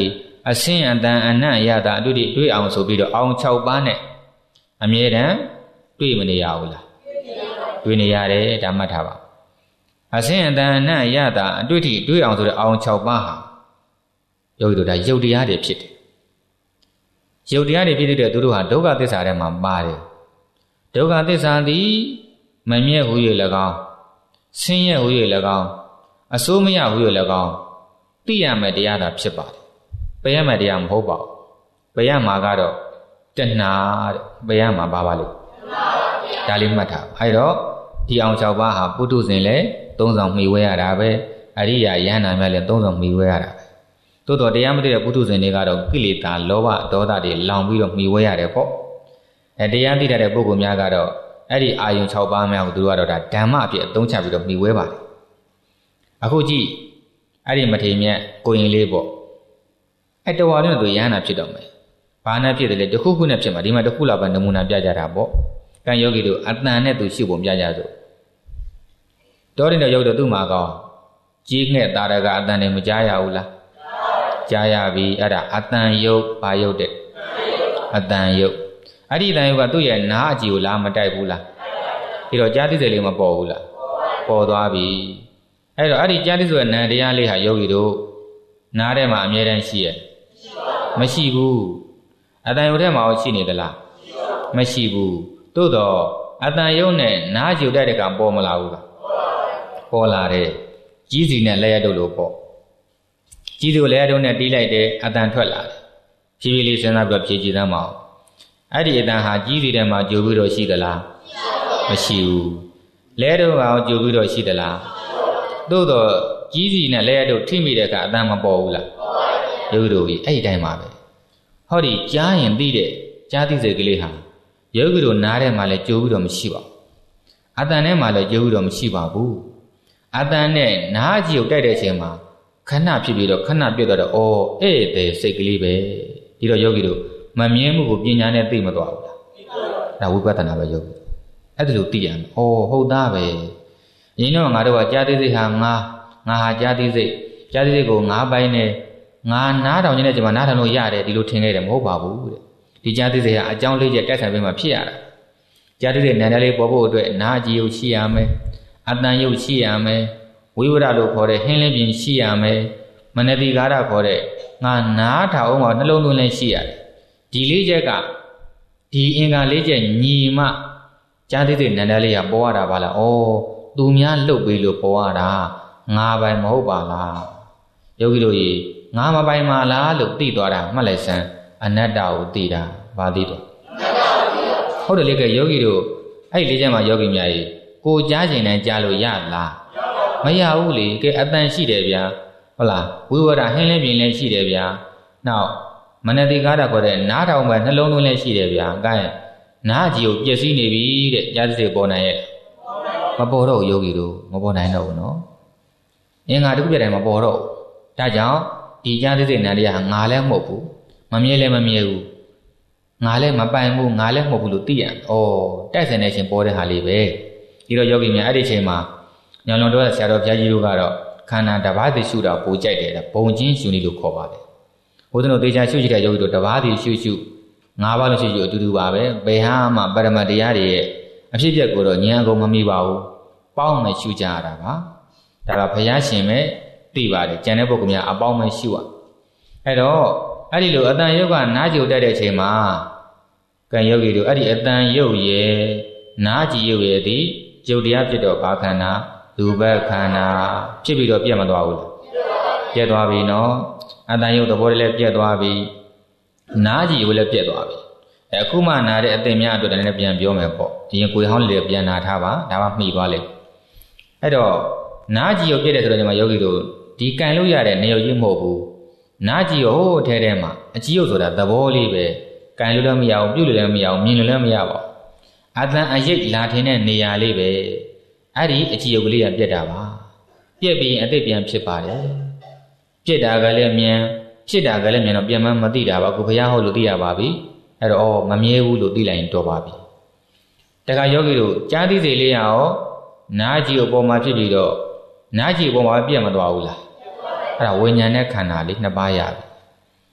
B: အစင်းအတန်အနံ့ရတာအတွေ့တွေ့အောင်ဆိုပြီးတော့အောင်၆ပါးနဲ့အမြဲတမ်းတွေ့မနေရဘူးလားတွေ့နေရတယ်ဒါမှတ်ထားပါအစင်းအတန်အနံ့ရတာအတွေ့ထိတွေ့အောင်ဆိုတဲ့အောင်၆ပါးဟာယောဂီတို့ဒါယုတ်တရားတွေဖြစ်တယ်ယုတ်တရားတွေဖြစ်တဲ့သူတို့ဟာဒုက္ခသစ္စာထဲမှာပါတယ်ဒုက္ခသစ္စာသည်မမြဲဟူ၍၎င်းဆင်းရဲဟူ၍၎င်းအစိုးမရဟူ၍၎င်းသိရမယ်တရားသာဖြစ်ပါတယ်ပယ်ရမယ်တရားမဟုတ်ပါဘူးပယ်ရမှာကတော့တဏှာတဲ့ပယ်ရမှာပါပါလို့ဒါလေးမှတ်ထားအဲ့တော့ဒီအောင်၆ပါးဟာပုထုဇဉ်လည်းသုံးဆောင်မှီဝဲရတာပဲအရိယာယန္တာများလည်းသုံးဆောင်မှီဝဲရတာပဲသို့တော်တရားမသိတဲ့ပုထုဇဉ်တွေကတော့ကိလေသာလောဘဒေါသတွေလောင်ပြီးတော့မှီဝဲရတယ်ပေါ့အဲတရားသိတဲ့ပုဂ္ဂိုလ်များကတော့အဲ့ဒီအာယုံ၆ပါးများကိုသူတို့ကတော့ဒါဓမ္မအဖြစ်အသုံးချပြီးတော့မှီဝဲပါတယ်အခုကြည့်အဲ့ဒီမထေမြတ်ကိုရင်လေးပေါ့အဲ့တော်ဝါနဲ့သူယန္တာဖြစ်တော့မယ်ဘာနဲ့ဖြစ်တယ်လဲတခုခုနဲ့ဖြစ်မှာဒီမှာတခုလောက်ပဲနမူနာပြကြတာပေါ့ကံယောဂီတို့အတန်နဲ့သူရှုပုံပြကြစို့တော်ရင်တော့ရုပ်တော့သူ့မှာကောကြီးငှက်တာရကအတန်နဲ့မကြားရဘူးလားကြားရပြီအဲ့ဒါအတန်ယုတ်ဘာယုတ်တဲ့အတန်ယုတ်အဲ့ဒီအတန်ယုတ်ကသူ့ရဲ့နားအကြည့်ကိုလားမတိုက်ဘူးလားဒီတော့ကြားသိစိတ်လေးမပေါ်ဘူးလားပေါ်သွားပြီအဲ့တော့အဲ့ဒီကြားသိဆိုတဲ့နာတရားလေးဟာယောဂီတို့နားထဲမှာအမြဲတမ်းရှိရဲ့မရှိဘူးအတန်ယုတ်ထဲမှာရှိနေသလားမရှိဘူးသို့တော့အတန်ယုတ်နဲ့နားကြည့်တဲ့ကပေါ်မလာဘူးလားပေါ်လာတယ်ကြီးစီနဲ့လက်ရတုပ်လို့ပေါ့ကြီးစီကိုလက်ရတုပ်နဲ့တီးလိုက်တယ်အတန်ထွက်လာတယ်ဖြည်းဖြည်းလေးစဉ်းစားပြီးတော့ဖြည့်ကြည့်သမ်းပါဦးအဲ့ဒီအတန်ဟာကြီးစီထဲမှာကြိုပြီးတော့ရှိသလားမရှိဘူးလက်ရတုပ်ကကြိုပြီးတော့ရှိသလားသို့တော့ကြီးစီနဲ့လက်ရတုပ်ထိမိတဲ့အခါအတန်မပေါ်ဘူးလားရုပ်တို့ကြီးအဲ့ဒီတိုင်းပါပဲဟောဒီကြားရင်သိတဲ့ကြားသိစိတ်ကလေးဟာရုပ်တို့နားထဲမှာလည်းကြိုပြီးတော့မရှိပါဘူးအတန်ထဲမှာလည်းကြိုပြီးတော့မရှိပါဘူးအတန်နဲ့နားကြည့်ကိုတိုက်တဲ့အချိန်မှာခဏဖြစ်ပြီးတော့ခဏပြတ်သွားတော့အော်ဧည့်တဲ့စိတ်ကလေးပဲဒီတော့ယောဂီတို့မမြဲမှုကိုပညာနဲ့သိမသွားဘူးလားဒါဝိပဿနာပဲယောဂီအဲ့ဒါလို့သိရမယ်အော်ဟုတ်သားပဲရင်းတော့ငါတို့ကကြားသိစိတ်ဟာငါငါဟာကြားသိစိတ်ကြားသိစိတ်ကိုငါပိုင်းနဲ့ငါနားထောင်နေတဲ့ချိန်မှာနားထောင်လို့ရတယ်ဒီလိုထင်ခဲ့တယ်မဟုတ်ပါဘူးတဲ့ဒီကြားသိစိတ်ဟာအကြောင်းလေးချက်တက်ဆိုင်ပြီးမှဖြစ်ရတာကြားသိစိတ်နန္ဒလေးပေါ်ဖို့အတွက်နားကြည့်ရုပ်ရှိရမယ်အတန်ရုပ်ရှိရမယ်ဝိဝရလို့ခေါ်တဲ့ဟင်းလင်းပြင်ရှိရမယ်မနတိကာရခေါ်တဲ့ငါနားထောင်အောင်နှလုံးသွင်းလည်းရှိရတယ်ဒီလေးချက်ကဒီအင်္ဂါလေးချက်ညီမှကြားသိတဲ့နန္ဒလေးကပေါ်ရတာပါလားဩသူများလှုပ်ပြီးလို့ပေါ်ရတာငါပိုင်မဟုတ်ပါလားယောဂီတို့ရေငါမပိုင်ပါလားလို့သိသွားတာမှတ်လိုက်စမ်းအနတ္တကိုသိတာဘာသိတော့ဟုတ်တယ်လေကယောဂီတို့အဲ့ဒီလေးချက်မှာယောဂီများရေကိုကြားကျင်တိုင်းကြားလို့ရလားမရဘူးလေကဲအတန်ရှိတယ်ဗျာဟုတ်လားဝိဝရဟင်းလင်းပြင်းလည်းရှိတယ်ဗျာနောက်မနတိကာရခေါ်တဲ့နားထောင်ပဲနှလုံးသွင်းလည်းရှိတယ်ဗျာအဲနားကြီးကိုပြည့်စည်နေပြီတဲ့ကြားစိတ်ပေါ်နိုင်ရဲ့မပေါ်တော့ယောဂီတို့မပေါ်နိုင်တော့ဘူးနော်အင်္ဂါတစ်ခုပြတိုင်းမပေါ်တော့ဒါကြောင့်ဒီကြားစိတ်နံတရားဟာငါလည်းမဟုတ်ဘူးမမြဲလည်းမမြဲဘူးငါလည်းမပိုင်ဘူးငါလည်းမဟုတ်ဘူးလို့သိရဩတိုက်ဆိုင်နေချင်းပေါ်တဲ့ဟာလေးပဲဒီတော့ယောဂီများအဲ့ဒီချိန်မှာညောင်လွန်တော်ဆရာတော်ဘုရားကြီးတို့ကတော့ခန္ဓာတပါးသိရှုတာပိုကြိုက်တယ်ဘုံချင်းရှုနေလို့ခေါ်ပါတယ်ဘုရားတို့သေချာရှုကြတဲ့ယောဂီတို့တပါးသိရှုရှုငါးပါးလို့ရှုရှုအတူတူပါပဲဘယ်ဟာမှပရမတ်တရားတွေရဲ့အဖြစ်အပျက်ကိုတော့ဉာဏ်ကုန်မမိပါဘူးပေါင်းနဲ့ရှုကြရတာပါဒါကဘုရားရှင်ပဲသိပါတယ်ကျန်တဲ့ပုဂ္ဂိုလ်များအပေါင်းမဲ့ရှုရအဲ့တော့အဲ့ဒီလိုအတန်ယုတ်ကနားကြိုတက်တဲ့အချိန်မှာကံယောဂီတို့အဲ့ဒီအတန်ယုတ်ရဲ့နားကြည်ယုတ်ရဲ့ဒီယုတ်တရားဖြစ်တော့ဘာခန္ဓာရူပခန္ဓာဖြစ်ပြီးတော့ပြတ်မသွားဘူးလားပြတ်သွားပြီနော်အတန်ယုတ်သဘောတည်းလည်းပြတ်သွားပြီနားကြည်ယုတ်လည်းပြတ်သွားပြီအခုမှနားတဲ့အသင်များအတွက်လည်းပြန်ပြောမယ်ပေါ့ဒီရင်ကိုယ်ဟောင်းလေးပြန်နာထားပါဒါမှမှီသွားလိမ့်အဲ့တော့နားကြည်ယုတ်ပြတ်တယ်ဆိုတော့ဒီမှာယောဂီတို့ဒီကံလို့ရတဲ့နေရုပ်ကြီးမဟုတ်ဘူးနားကြည်ယုတ်ဟိုးထဲထဲမှာအကြည်ယုတ်ဆိုတာသဘောလေးပဲကံလို့လည်းမရဘူးပြုလို့လည်းမရဘူးမြင်လို့လည်းမရပါဘူးအတန်အရိပ်လာထင်တဲ့နေရာလေးပဲအဲ့ဒီအကြည်ယုတ်ကလေးကပြက်တာပါပြက်ပြီးရင်အသိပြန်ဖြစ်ပါတယ်ပြက်တာကလည်းမြန်ဖြစ်တာကလည်းမြန်တော့ပြန်မှမသိတာပါကိုဘုရားဟောလို့သိရပါပြီအဲ့တော့ဩမမြဲဘူးလို့သိလိုက်ရင်တော်ပါပြီတခါယောဂီတို့ကြားသိစိတ်လေးရောနားကြည်အပေါ်မှာဖြစ်ပြီးတော့နားကြည်အပေါ်မှာပြက်မသွားဘူးလားအဲ့ဒါဝိညာဉ်နဲ့ခန္ဓာလေးနှစ်ပါးရပြီ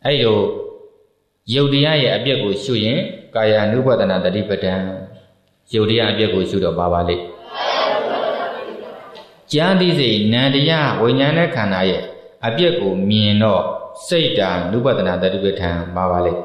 B: အဲ့လိုယုတ်တရားရဲ့အပြစ်ကိုရှုရင်ကာယ ानु ပဒနာတတိပဋ္ဌာန်ယုတ်တရားအပြစ်ကိုရှုတော့ပါပါလေကြားသိစိတ်နံတရားဝိညာဉ်နဲ့ခန္ဓာရဲ့အပြစ်ကိုမြင်တော့စိတ်တာ ानु ပဒနာတတိပဋ္ဌာန်ပါပါလေ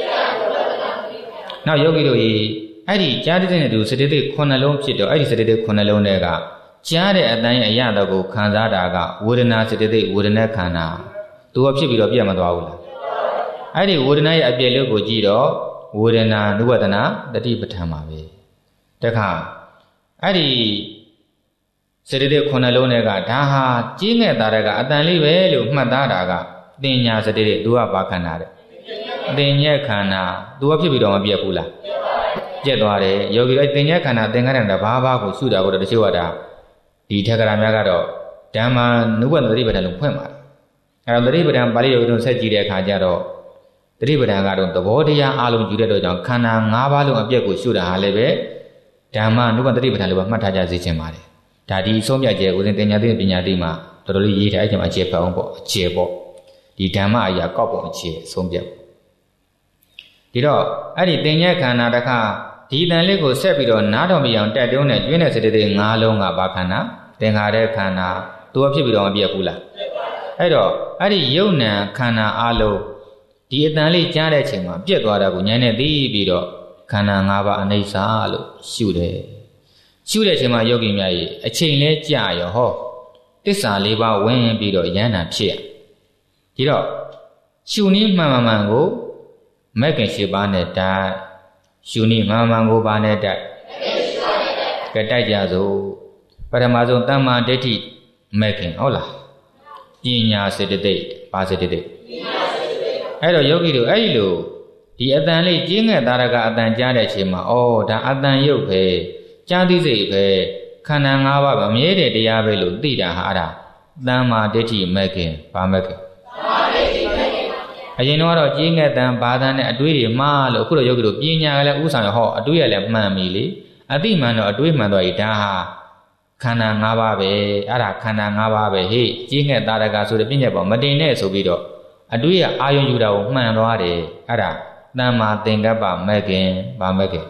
B: နောက်ယောဂီတို့ဤအဲ့ဒီကြားသိစိတ်နဲ့တူစတိတိခုနှလုံးဖြစ်တော့အဲ့ဒီစတိတိခုနှလုံးတွေကကြားတဲ့အတန်းရဲ့အရာတော်ကိုခံစားတာကဝေဒနာစတိတိဝေဒနာခန္ဓာသူကဖြစ်ပြီးတော့ပြတ်မသွားဘူးလားအဲ့ဒီဝေဒနာရဲ့အပြည့်လေးကိုကြည့်တော့ဝေဒနာနုဝဒနာတတိပဋ္ဌာန်ပါပဲတခါအဲ့ဒီစတိတိခုနှလုံးတွေကဒါဟာကြီးငယ်သားတွေကအတန်လေးပဲလို့မှတ်သားတာကတင်ညာစတိတိသူကဘာခန္ဓာတဲ့တင်ညက်ခန္ဓာသူကဖြစ်ပြီးတော့မပြတ်ဘူးလားပြတ်သွားတယ်ယောဂီတို့တင်ညက်ခန္ဓာသင်္ခါရတာဘာဘာကိုရှုတာကိုတော့တချို့ကဒါဒီထက်ကရာများကတော့ဓမ္မနုဝဒနာတတိပဋ္ဌာန်လို့ဖွင့်ပါတယ်အဲ့တော့တတိပဋ္ဌာန်ပါဠိတော်တို့ဆက်ကြည့်တဲ့အခါကျတော့တတိပဋ္ဌာန်ကတော့သဘောတရားအလုံးယူတဲ့အတွက်ကြောင့်ခန္ဓာ၅ပါးလုံးအပြည့်ကိုရှုတာဟာလည်းပဲဓမ္မနုပတတိပဋ္ဌာန်လိုပဲမှတ်ထားကြစေချင်ပါတယ်ဒါဒီဆုံးဖြတ်ချက်ဦးဇင်းတင်ညာသိပညာသိမှာတော်တော်လေးရေးထားအဲ့ချိန်မှာအခြေဖတ်အောင်ပေါ့အခြေပေါ့ဒီဓမ္မအရာကောက်ပုံအခြေဆုံးဖြတ်ဒီတော့အဲ့ဒီတင်ညာခန္ဓာတစ်ခါဒီတန်လေးကိုဆက်ပြီးတော့နားတော်မီအောင်တက်တုံးနဲ့ကျွင်းတဲ့စေတသိက်၅လုံးကဘာခန္ဓာသင်္ခါရခန္ဓာသူကဖြစ်ပြီးတော့မပြတ်ဘူးလားအဲ့တော့အဲ့ဒီယုတ်နံခန္ဓာအလုံးဒီအတန်လေးကြားတဲ့အချိန်မှာပြတ်သွားတာကိုဉာဏ်နဲ့သိပြီးတော့ခန္ဓာ၅ပါးအနိစ္စလို့ရှုတယ်ရှုတဲ့အချိန်မှာယောဂီများကြီးအချိန်လဲကြာရောဟောတစ္ဆာ၄ပါးဝင်ပြီးတော့ယန္တာဖြစ်ရဒီတော့ရှုနည်းမှန်မှန်ကိုမဂ္ဂင်၈ပါးနဲ့တိုက်ရှုနည်းမှန်မှန်ကိုပါနဲ့တိုက်ကဲတိုက်ကြစို့ပထမဆုံးတမ္မာဒိဋ္ဌိမဂ္ဂင်ဟုတ်လားပညာစေတသိက်ပါစေတသိက်အဲ့တော့ယောဂီတို့အဲ့ဒီလိုဒီအတန်လေးကြီးငယ်သားရကအတန်ကြားတဲ့အချိန်မှာဩဒါအတန်ရုပ်ပဲကြားသိစိတ်ပဲခန္ဓာ၅ပါးမမြဲတဲ့တရားပဲလို့သိတာဟာအဲ့ဒါတမ္မာဒိဋ္ဌိမဂ္ဂင်ဘာမဂ္ဂင်အရင်တော့ကြီးငယ်တန်ဘာသာနဲ့အတွေးတွေမှားလို့အခုတော့ယောဂီတို့ပညာကလည်းဥဆောင်ရဟောအတွေးရလည်းမှန်ပြီလေအသိမှန်တော့အတွေးမှန်တော့ဤဒါဟာခန္ဓာ၅ပါးပဲအဲ့ဒါခန္ဓာ၅ပါးပဲဟေ့ကြီးငယ်သားရကဆိုတဲ့ပြည့်ညက်ပေါ်မတင်နဲ့ဆိုပြီးတော့အတွေ့ရအာယုံယူတာကိုမှန်သွားတယ်အဲ့ဒါတမ္မာသင်္ကပ္ပမဂ္ဂင်ဗာမဂ္ဂင်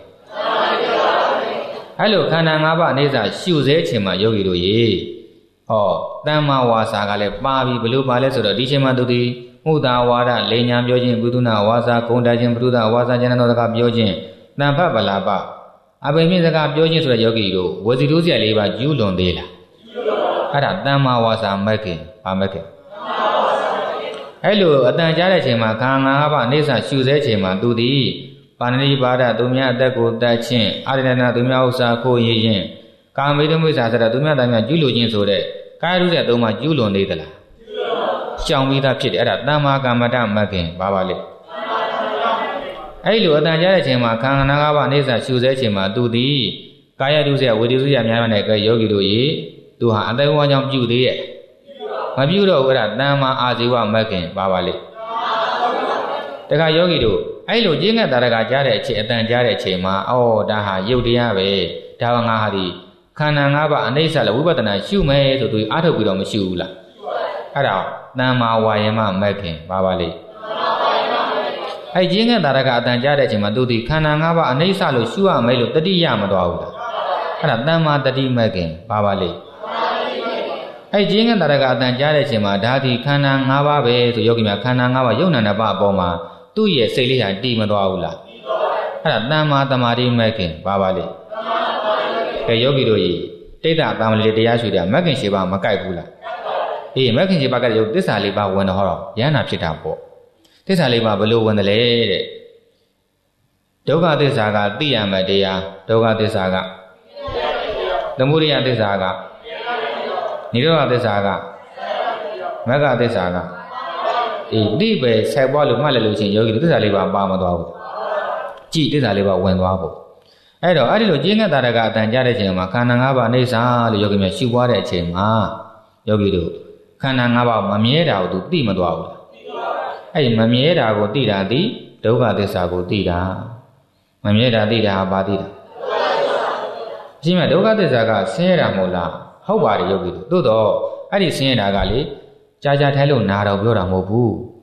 B: အဲ့လိုခန္ဓာ၅ပါးအနေစာရှုစေခြင်းမှာယောဂီတို့ရေဟောတမ္မာဝါစာကလည်းပါပြီဘလို့ပါလဲဆိုတော့ဒီချိန်မှာသူဒီမုဒ္ဒါဝါဒလေညာပြောခြင်းကုသနာဝါစာဂုဏ်တခြင်းပရုဒဝါစာဉာဏ်တော်စကားပြောခြင်းတန်ဖတ်ပလာပအဘိမြင့်စကားပြောခြင်းဆိုတဲ့ယောဂီတို့ဝစီတိုးစရာလေးပါကျူးလွန်သေးလားအဲ့ဒါတမ္မာဝါစာမဂ္ဂင်ဗာမဂ္ဂင်အဲ့လိုအတန်ကြားတဲ့ချိန်မှာခန္ဓာ၅ပါးအိဋ္ဌရှုစေချိန်မှာသူသည်ပါဏိပါဒသူများအသက်ကိုတတ်ခြင်းအာရဏနာသူများဥစ္စာခိုးရည်ခြင်းကာမေတ္တမိစ္ဆာစရသူများသားများကျူးလွန်ခြင်းဆိုတဲ့ကာယရုတဲ့သုံးပါးကျူးလွန်သေးသလားရှောင်ပြီးသားဖြစ်တယ်အဲ့ဒါတမ္မာကမ္မတမဂ္ဂင်ဘာပါလဲအဲ့လိုအတန်ကြားတဲ့ချိန်မှာခန္ဓာ၅ပါးအိဋ္ဌရှုစေချိန်မှာသူသည်ကာယတုစရဝေဒုစရများများနဲ့ကဲယောဂီတို့ရေသူဟာအသက်ဝါကြောင့်ပြုသေးရဲ့မပြုတော့ဘူးအဲ့ဒါတမ္မာအာဇီဝမဂ္ဂင်ပါပါလေတခါယောဂီတို့အဲ့လိုကျင့်ငတ်တာကကြားတဲ့အချိန်အတန်ကြားတဲ့အချိန်မှာအော်ဒါဟာယုတ်တရားပဲဒါကငါဟာဒီခန္ဓာ၅ပါးအနိစ္စလည်းဝိပဿနာရှုမယ်ဆိုသူအားထုတ်ပြီးတော့မရှုဘူးလားအဲ့ဒါတမ္မာဝါယမမဂ္ဂင်ပါပါလေအဲ့ကျင့်ငတ်တာကအတန်ကြားတဲ့အချိန်မှာသူဒီခန္ဓာ၅ပါးအနိစ္စလို့ရှုရမယ်လို့တတိယမတော်ဘူးလားအဲ့ဒါတမ္မာတတိမဂ္ဂင်ပါပါလေအဲ့ကျင်းကတရကအတန်ကြားတဲ့အချိန်မှာဒါဒီခန္ဓာ၅ပါးပဲဆိုယောဂီများခန္ဓာ၅ပါးယုံနာနှစ်ပါးအပေါ်မှာသူ့ရဲ့စိတ်လေးဟာတည်မသွားဘူးလားအဲ့ဒါတမ္မာတမာတိမဂ္ဂင်ပါပါလေကဲယောဂီတို့ကြီးတိဋ္ဌတာမလေးတရားရှုတာမဂ္ဂင်၈ပါးမကိုက်ဘူးလားအေးမဂ္ဂင်၈ပါးကရုပ်သစ္စာ၄ပါးဝင်တော့ဟောရဟန္တာဖြစ်တာပေါ့သစ္စာ၄ပါးဘယ်လိုဝင်တယ်လဲတဲ့ဒုက္ခသစ္စာကသိရမယ်တရားဒုက္ခသစ္စာကသမုဒယသစ္စာကနိရောဓသစ္စာကမဂ္ဂသစ္စာကအေးတိပဲဆက်ပွားလို့မှတ်လိုက်လို့ချင်းယောဂီသစ္စာလေးပါပါမသွားဘူးကြည်သစ္စာလေးပါဝင်သွားဖို့အဲ့တော့အဲ့ဒီလိုကျင့်ငတ်တာကအတန်ကြားတဲ့ချိန်မှာခန္ဓာ၅ပါးအိဋ္ဌာလို့ယောဂီများရှုပွားတဲ့အချိန်မှာယောဂီတို့ခန္ဓာ၅ပါးမမြဲတာကိုသူသိမသွားဘူးလားအဲ့ဒီမမြဲတာကိုသိတာဒီဒုက္ခသစ္စာကိုသိတာမမြဲတာသိတာဘာသိတာအရှင်မဒုက္ခသစ္စာကဆင်းရဲတာမဟုတ်လားဟုတ်ပါတယ်ယောဂီတို့သို့တော့အဲ့ဒီဆင်းရဲတာကလေကြာကြာထိုင်လို့နာတော့ပြောတာမဟုတ်ဘူး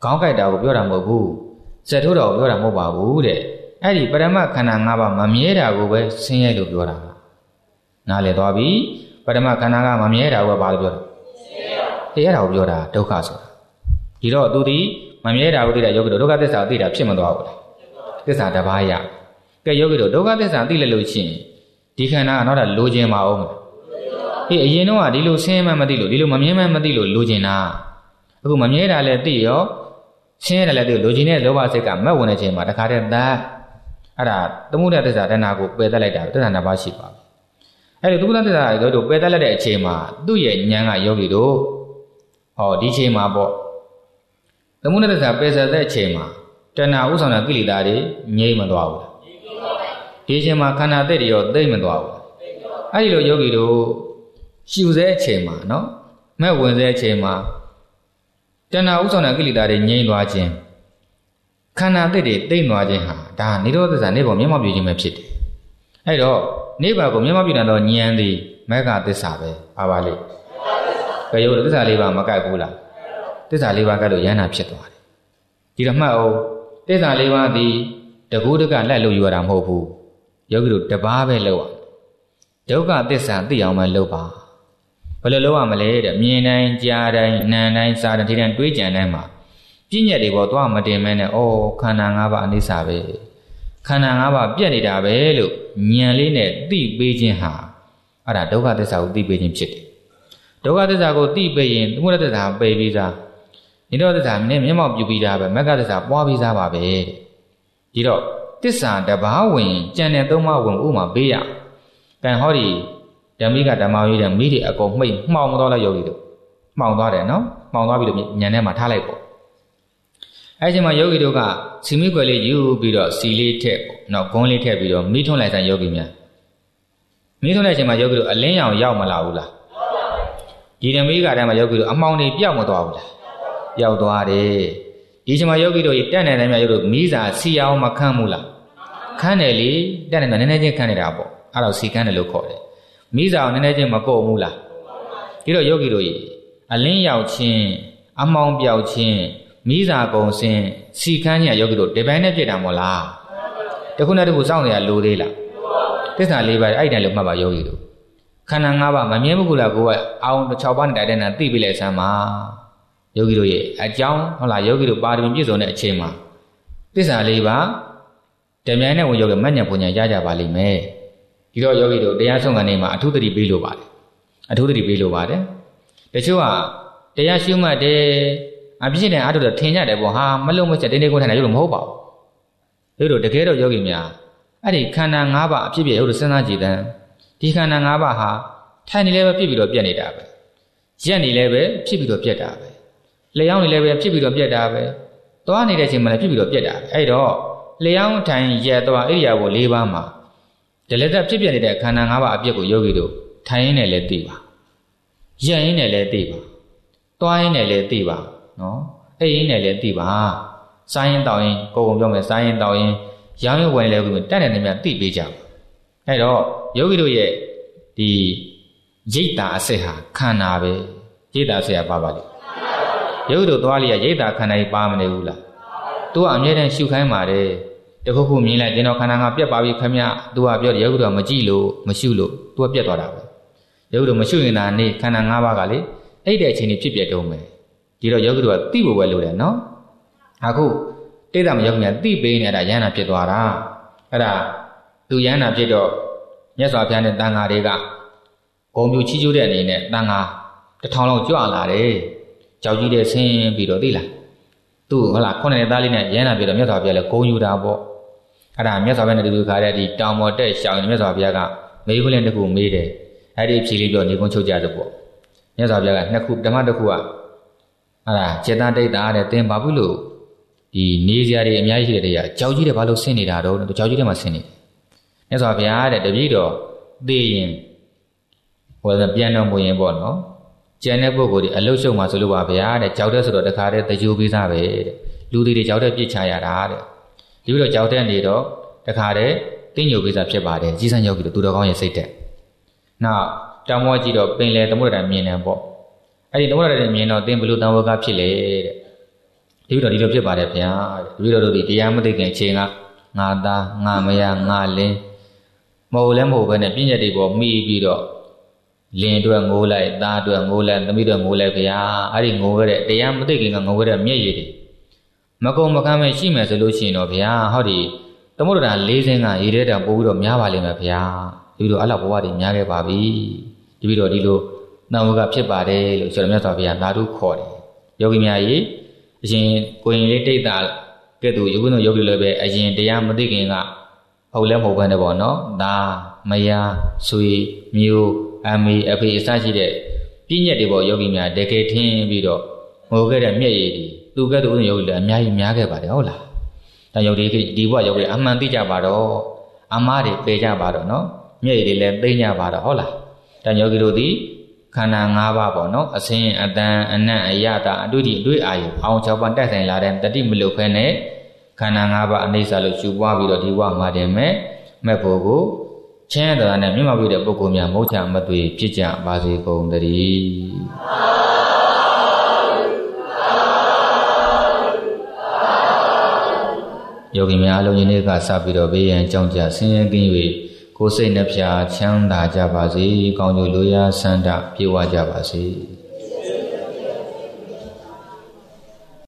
B: ခေါင်းကိုက်တာကိုပြောတာမဟုတ်ဘူးစက်ထိုးတာကိုပြောတာမဟုတ်ပါဘူးတဲ့အဲ့ဒီပရမခန္ဓာ၅ပါးမမြဲတာကိုပဲဆင်းရဲလို့ပြောတာနားလည်သွားပြီပရမခန္ဓာကမမြဲတာကိုပဲဘာလို့ပြောတာဆင်းရဲတာကိုပြောတာဒုက္ခဆိုတာဒီတော့သူဒီမမြဲတာကိုသိတဲ့ယောဂီတို့ဒုက္ခသစ္စာကိုသိတာဖြစ်မသွားဘူးလားသစ္စာတစ်ပါးရကဲယောဂီတို့ဒုက္ခသစ္စာသိလိုက်လို့ရှိရင်ဒီခန္ဓာကနောက်တာလိုချင်ပါအောင်မလားအေးအရင်တော့ကဒီလိုဆင်းရဲမှမသိလို့ဒီလိုမမြဲမှမသိလို့လိုချင်တာအခုမမြဲတာလည်းသိရောဆင်းရဲတယ်လည်းသိလိုချင်တဲ့လောဘစိတ်ကမက်ဝင်တဲ့ချိန်မှာတခါတည်းသတ်အဲ့ဒါသမုဒယသစ္စာတဏှာကိုပယ်တတ်လိုက်တာသစ္စာနှစ်ပါးရှိပါပြီအဲ့ဒီသမုဒယသစ္စာကိုတို့ပယ်တတ်လိုက်တဲ့အချိန်မှာသူ့ရဲ့ဉာဏ်ကယောဂီတို့ဟောဒီချိန်မှာပေါ့သမုဒယသစ္စာပယ်ဆက်တဲ့အချိန်မှာတဏှာဥဆောင်တဲ့ကိလေသာတွေငြိမ့်မသွားဘူးလားဒီချိန်မှာခန္ဓာသက်တွေရောသိမ့်မသွားဘူးအဲ့ဒီလိုယောဂီတို့ရှုစေအချိန်မှာနော်မဲ့ဝင်စေအချိန်မှာတဏှာဥဆောင်တဲ့ကိလေသာတွေငြိမ့်သွားခြင်းခန္ဓာသက်တွေသိမ့်သွားခြင်းဟာဒါနိရောဓသစ္စာနိဗ္ဗာန်မျက်မှောက်ပြုခြင်းပဲဖြစ်တယ်အဲ့တော့နိဗ္ဗာန်ကိုမျက်မှောက်ပြုတဲ့တော့ဉာဏ်သည်မေဃသစ္စာပဲပါပါလေဘယ်လိုသစ္စာလေးပါမကိုက်ဘူးလားသစ္စာလေးပါကလို့ယန္တာဖြစ်သွားတယ်ဒီတော့မှတ်အောင်သစ္စာလေးပါသည်တကူးတကလက်လို့ယူရတာမဟုတ်ဘူးယောဂီတို့တပါးပဲလောက်ရဒုက္ခသစ္စာသိအောင်မှလုပ်ပါဘယ်လိုလုပ်ရမလဲတဲ့မြင်တိုင်းကြားတိုင်းနားတိုင်းစားတိုင်းဒီတိုင်းတွေးကြံတိုင်းမှာပြည့်ညက်တွေပေါ်သွားမတင်မဲနဲ့ဩခန္ဓာ၅ပါးအနိစ္စပဲခန္ဓာ၅ပါးပြက်နေတာပဲလို့ဉာဏ်လေးနဲ့သိပေးခြင်းဟာအဲ့ဒါဒုက္ခသစ္စာကိုသိပေးခြင်းဖြစ်တယ်ဒုက္ခသစ္စာကိုသိပေးရင်သမုဒယသစ္စာပယ်ပြီးသားနိရောဓသစ္စာနဲ့မျက်မှောက်ပြုပြီးသားပဲမဂ္ဂသစ္စာပွားပြီးသားပါပဲဒီတော့သစ္စာတပါးဝင်ကြံတဲ့သုံးပါးဝင်ဥမာပေးရကံဟောဒီဓမ္မိကဓမ္မဝိဒံမိတွေအကုန်မှိတ်မှောင်သွားလိုက်ယောဂီတို့မှောင်သွားတယ်နော်မှောင်သွားပြီးတော့ညံထဲမှာထားလိုက်ပေါ့အဲ့ဒီမှာယောဂီတို့ကစီမိကွယ်လေးယူပြီးတော့စီလေးထည့်ပေါ့နော်ဂုံးလေးထည့်ပြီးတော့မိထွန်းလိုက်ဆိုင်ယောဂီများမိထွန်းတဲ့အချိန်မှာယောဂီတို့အလင်းရောင်ရောက်မလာဘူးလားဒီဓမ္မိကတည်းကယောဂီတို့အမှောင်တွေပြောက်မသွားဘူးလားရောက်သွားတယ်ဒီချိန်မှာယောဂီတို့တက်နေတဲ့မြတ်ယောဂီတို့မိစာစီအောင်မခန့်ဘူးလားခန့်တယ်လေတက်နေတော့နည်းနည်းချင်းခန့်နေတာပေါ့အဲ့တော့စီခန့်တယ်လို့ခေါ်တယ်မိစာအောင်နည်းနည်းချင်းမကုန်ဘူးလားဒီတော့ယောဂီတို့အလင်းရောက်ခြင်းအမှောင်ပြောက်ခြင်းမိစာကုံစင်စီခန်းကြီးကယောဂီတို့ဒီပိုင်းနဲ့ပြည့်တာမို့လားတခုနဲ့တခုစောင့်နေရလိုသေးလားသစ္စာလေးပါးအဲ့တိုင်းလို့မှတ်ပါယောဂီတို့ခန္ဓာ၅ပါးမမြဲမကူလားကိုယ်ကအောင်၆ပါးနဲ့တိုက်တဲ့နာသိပြီလေဆမ်းပါယောဂီတို့ရဲ့အကြောင်းဟုတ်လားယောဂီတို့ပါရမီပြည့်စုံတဲ့အချိန်မှာသစ္စာလေးပါးဓမ္မနဲ့ဝင်ယောဂီမညံပုံညာရကြပါလိမ့်မယ်ဒီတော့ယောဂီတို့တရားဆုံးကနေမှာအထုသတိပေးလို့ပါတယ်အထုသတိပေးလို့ပါတယ်တချို့ကတရားရှုမှတ်တယ်အပြည့်နဲ့အားထုတ်တော့ထင်ကြတယ်ပေါ့ဟာမလုံးမချက်တင်းတင်းကိုထိုင်တယ်လို့မဟုတ်ပါဘူးတို့တို့တကယ်တော့ယောဂီများအဲ့ဒီခန္ဓာ၅ပါးအဖြစ်ဖြစ်တို့စဉ်းစားကြည့်တယ်ဒီခန္ဓာ၅ပါးဟာထိုင်နေလည်းပဲဖြစ်ပြီးတော့ပြက်နေတာပဲရက်နေလည်းပဲဖြစ်ပြီးတော့ပြက်တာပဲလျှောင်းနေလည်းပဲဖြစ်ပြီးတော့ပြက်တာပဲသွားနေတဲ့အချိန်မှာလည်းဖြစ်ပြီးတော့ပြက်တာပဲအဲ့တော့လျှောင်းထိုင်ရက်သွားဣရိယာပု၄ပါးမှာဒီလက်သက်ဖြစ်ပြနေတဲ့ခန္ဓာ၅ပါးအပြစ်ကိုယောဂီတို့ထိုင်ရင်းနဲ့လည်းသိပါရက်ရင်းနဲ့လည်းသိပါသွားရင်းနဲ့လည်းသိပါနော်အဲ့ရင်းနဲ့လည်းသိပါစားရင်တောင်းရင်ကိုယ်ကုန်ပြောမယ်စားရင်တောင်းရင်ရောင်းရင်ဝယ်လည်းကိုတက်တဲ့နေမြသိပေးကြပါအဲ့တော့ယောဂီတို့ရဲ့ဒီရိတ်တာအစစ်ဟာခန္ဓာပဲရိတ်တာအစစ်ကပါပါလေယောဂီတို့သွားလိရရိတ်တာခန္ဓာကြီးပါမနေဘူးလားသူကအမြဲတမ်းရှုခိုင်းပါတယ်တခုခုမြင်လိုက်ကျွန်တော်ခန္ဓာကပြက်ပါပြီခမသူကပြောတယ်ယောဂီတို့ကမကြည့်လို့မရှုလို့သူကပြက်သွားတာပဲယောဂီတို့မရှုရင်သာနေခန္ဓာ၅ပါးကလေအဲ့တဲ့အချိန်ကြီးဖြစ်ပြတုံးမယ်ဒီတော့ယောဂီတို့ကသိဖို့ပဲလိုတယ်နော်အခုတိတ်တာမယောဂီများသိပေးနေတာယန္တာဖြစ်သွားတာအဲ့ဒါသူယန္တာဖြစ်တော့မြတ်စွာဘုရားနဲ့တန်ဃာတွေကဂုံပြူချီးကျူးတဲ့အနေနဲ့တန်ဃာတစ်ထောင်လောက်ကြွလာတယ်ကြောက်ကြီးတဲ့ဆင်းပြီးတော့သိလားသူ့ဟုတ်လားခုနှစ်သားလေးနဲ့ယန္တာဖြစ်တော့မြတ်စွာဘုရားလည်းဂုံယူတာပေါ့အဲ့ဒါမြတ်စွာဘုရားနဲ့တူတူခါတဲ့ဒီတောင်ပေါ်တက်ရှောင်းမြတ်စွာဘုရားကမေးခွန်းလေးတစ်ခုမေးတယ်အဲ့ဒီဖြေလေးပြောနေကုန်းချုပ်ကြတယ်ပေါ့မြတ်စွာဘုရားကနှစ်ခုဓမ္မတစ်ခုကအဲ့ဒါចេတဒိဋ္ဌာတဲ့သင်ဘာဖြစ်လို့ဒီနေစရာတွေအများကြီးရှိတဲ့တရားကြောက်ကြီးတယ်ဘာလို့ဆင်းနေတာတော့ကြောက်ကြီးတယ်မှာဆင်းနေမြတ်စွာဘုရားတဲ့တပည့်တော်သိရင်ဟိုပြန်တော်မူရင်ပေါ့နော်ကျန်တဲ့ပုဂ္ဂိုလ်တွေအလုရှုံမှာဆိုလို့ပါဗျာတဲ့ကြောက်တဲ့ဆိုတော့တခါတည်းတကြိုးပေးစားပဲတဲ့လူတွေတွေကြောက်တဲ့ပြစ်ချရတာတဲ့ဒီလိုကြောက်တဲ့နေတော့တခါတည်းတင်းညိုပေးစားဖြစ်ပါတယ်ကြီးစံယောဂီတို့သူတော်ကောင်းရဲ့စိတ်တဲ့နောက်တောင်မောကြည့်တော့ပင်လေသမုဒ္ဒရာမြင်တယ်ပေါ့အဲ့ဒီသမုဒ္ဒရာမြင်တော့သင်ဘလို့တန်ဝကဖြစ်လေတဲ့ဒီပြီးတော့ဒီလိုဖြစ်ပါတယ်ဗျာပြီးတော့တို့ဒီတရားမသိခင်အချိန်ကငါသားငါမယားငါလင်းမဟုတ်လည်းမဟုတ်ပဲနဲ့ပြည့်ညက်တွေပေါ်မိပြီးတော့လင်းအတွက်ငိုးလိုက်သားအတွက်ငိုးလိုက်သမီးအတွက်ငိုးလိုက်ဗျာအဲ့ဒီငိုးရတဲ့တရားမသိခင်ကငိုးရတဲ့မျက်ရည်တွေမကုံမကမ်းပဲရှိမယ်ဆိုလို့ရှိရင်တော့ဗျာဟောဒီသမုဒ္ဒရာလေးစင်းကရေထဲတောင်ပို့ပြီးတော့များပါလိမ့်မယ်ဗျာဒီလိုအဲ့လောက်ဘဝတွေများခဲ့ပါပြီဒီပြီးတော့ဒီလိုတန်ဝကဖြစ်ပါတယ်လို့ဆိုတော့မြတ်စွာဘုရားဓာတုခေါ်တယ်ယောဂီများကြီးအရင်ကိုရင်လေးတိတ်တာကဲ့သို့ယုံတို့ယောဂီလည်းပဲအရင်တရားမသိခင်ကဟုတ်လဲမဟုတ်ဘဲနဲ့ပေါ့နော်ဒါမယားဆွေမျိုးအမေအဖေအစရှိတဲ့ပြည့်ညက်တွေပေါ့ယောဂီများတကယ်ထင်းပြီးတော့ငိုခဲ့တဲ့မျက်ရည်တွေသူကဲ့သို့ယောဂီလည်းအများကြီးများခဲ့ပါတယ်ဟုတ်လားဒါယောဂီဒီဘဝယောဂီအမှန်သိကြပါတော့အမားတွေပေကြပါတော့နော်မျက်ရည်တွေလည်းသိကြပါတော့ဟုတ်လားဒါယောဂီတို့ဒီခန္ဓာ၅ပါးပေါ့နော်အစင်းအတန်အနတ်အယတာအတွေ့အထိအတွေ့အာရုံအောင်၆ပါးတက်ဆိုင်လာတဲ့တတိမလုဖဲနဲ့ခန္ဓာ၅ပါးအနိစ္စလို့ရှုပွားပြီးတော့ဒီဘဝမှာတည်းမဲ့မဲ့ဖို့ကိုချမ်းသာတဲ့မြတ်မပြည့်တဲ့ပုဂ္ဂိုလ်များမုတ်ချမသွေဖြစ်ကြပါစေကုန်သတည်းယောဂီများအလုံးကြီးနေ့ကစပြီးတော့ဘေးရန်ကြောင်းကြဆင်းရဲကင်း၍ကိုယ်စိတ်နှဖျားချမ်းသာကြပါစေကောင်းကျိုးလိုရာဆန္ဒပြေဝကြပါစေ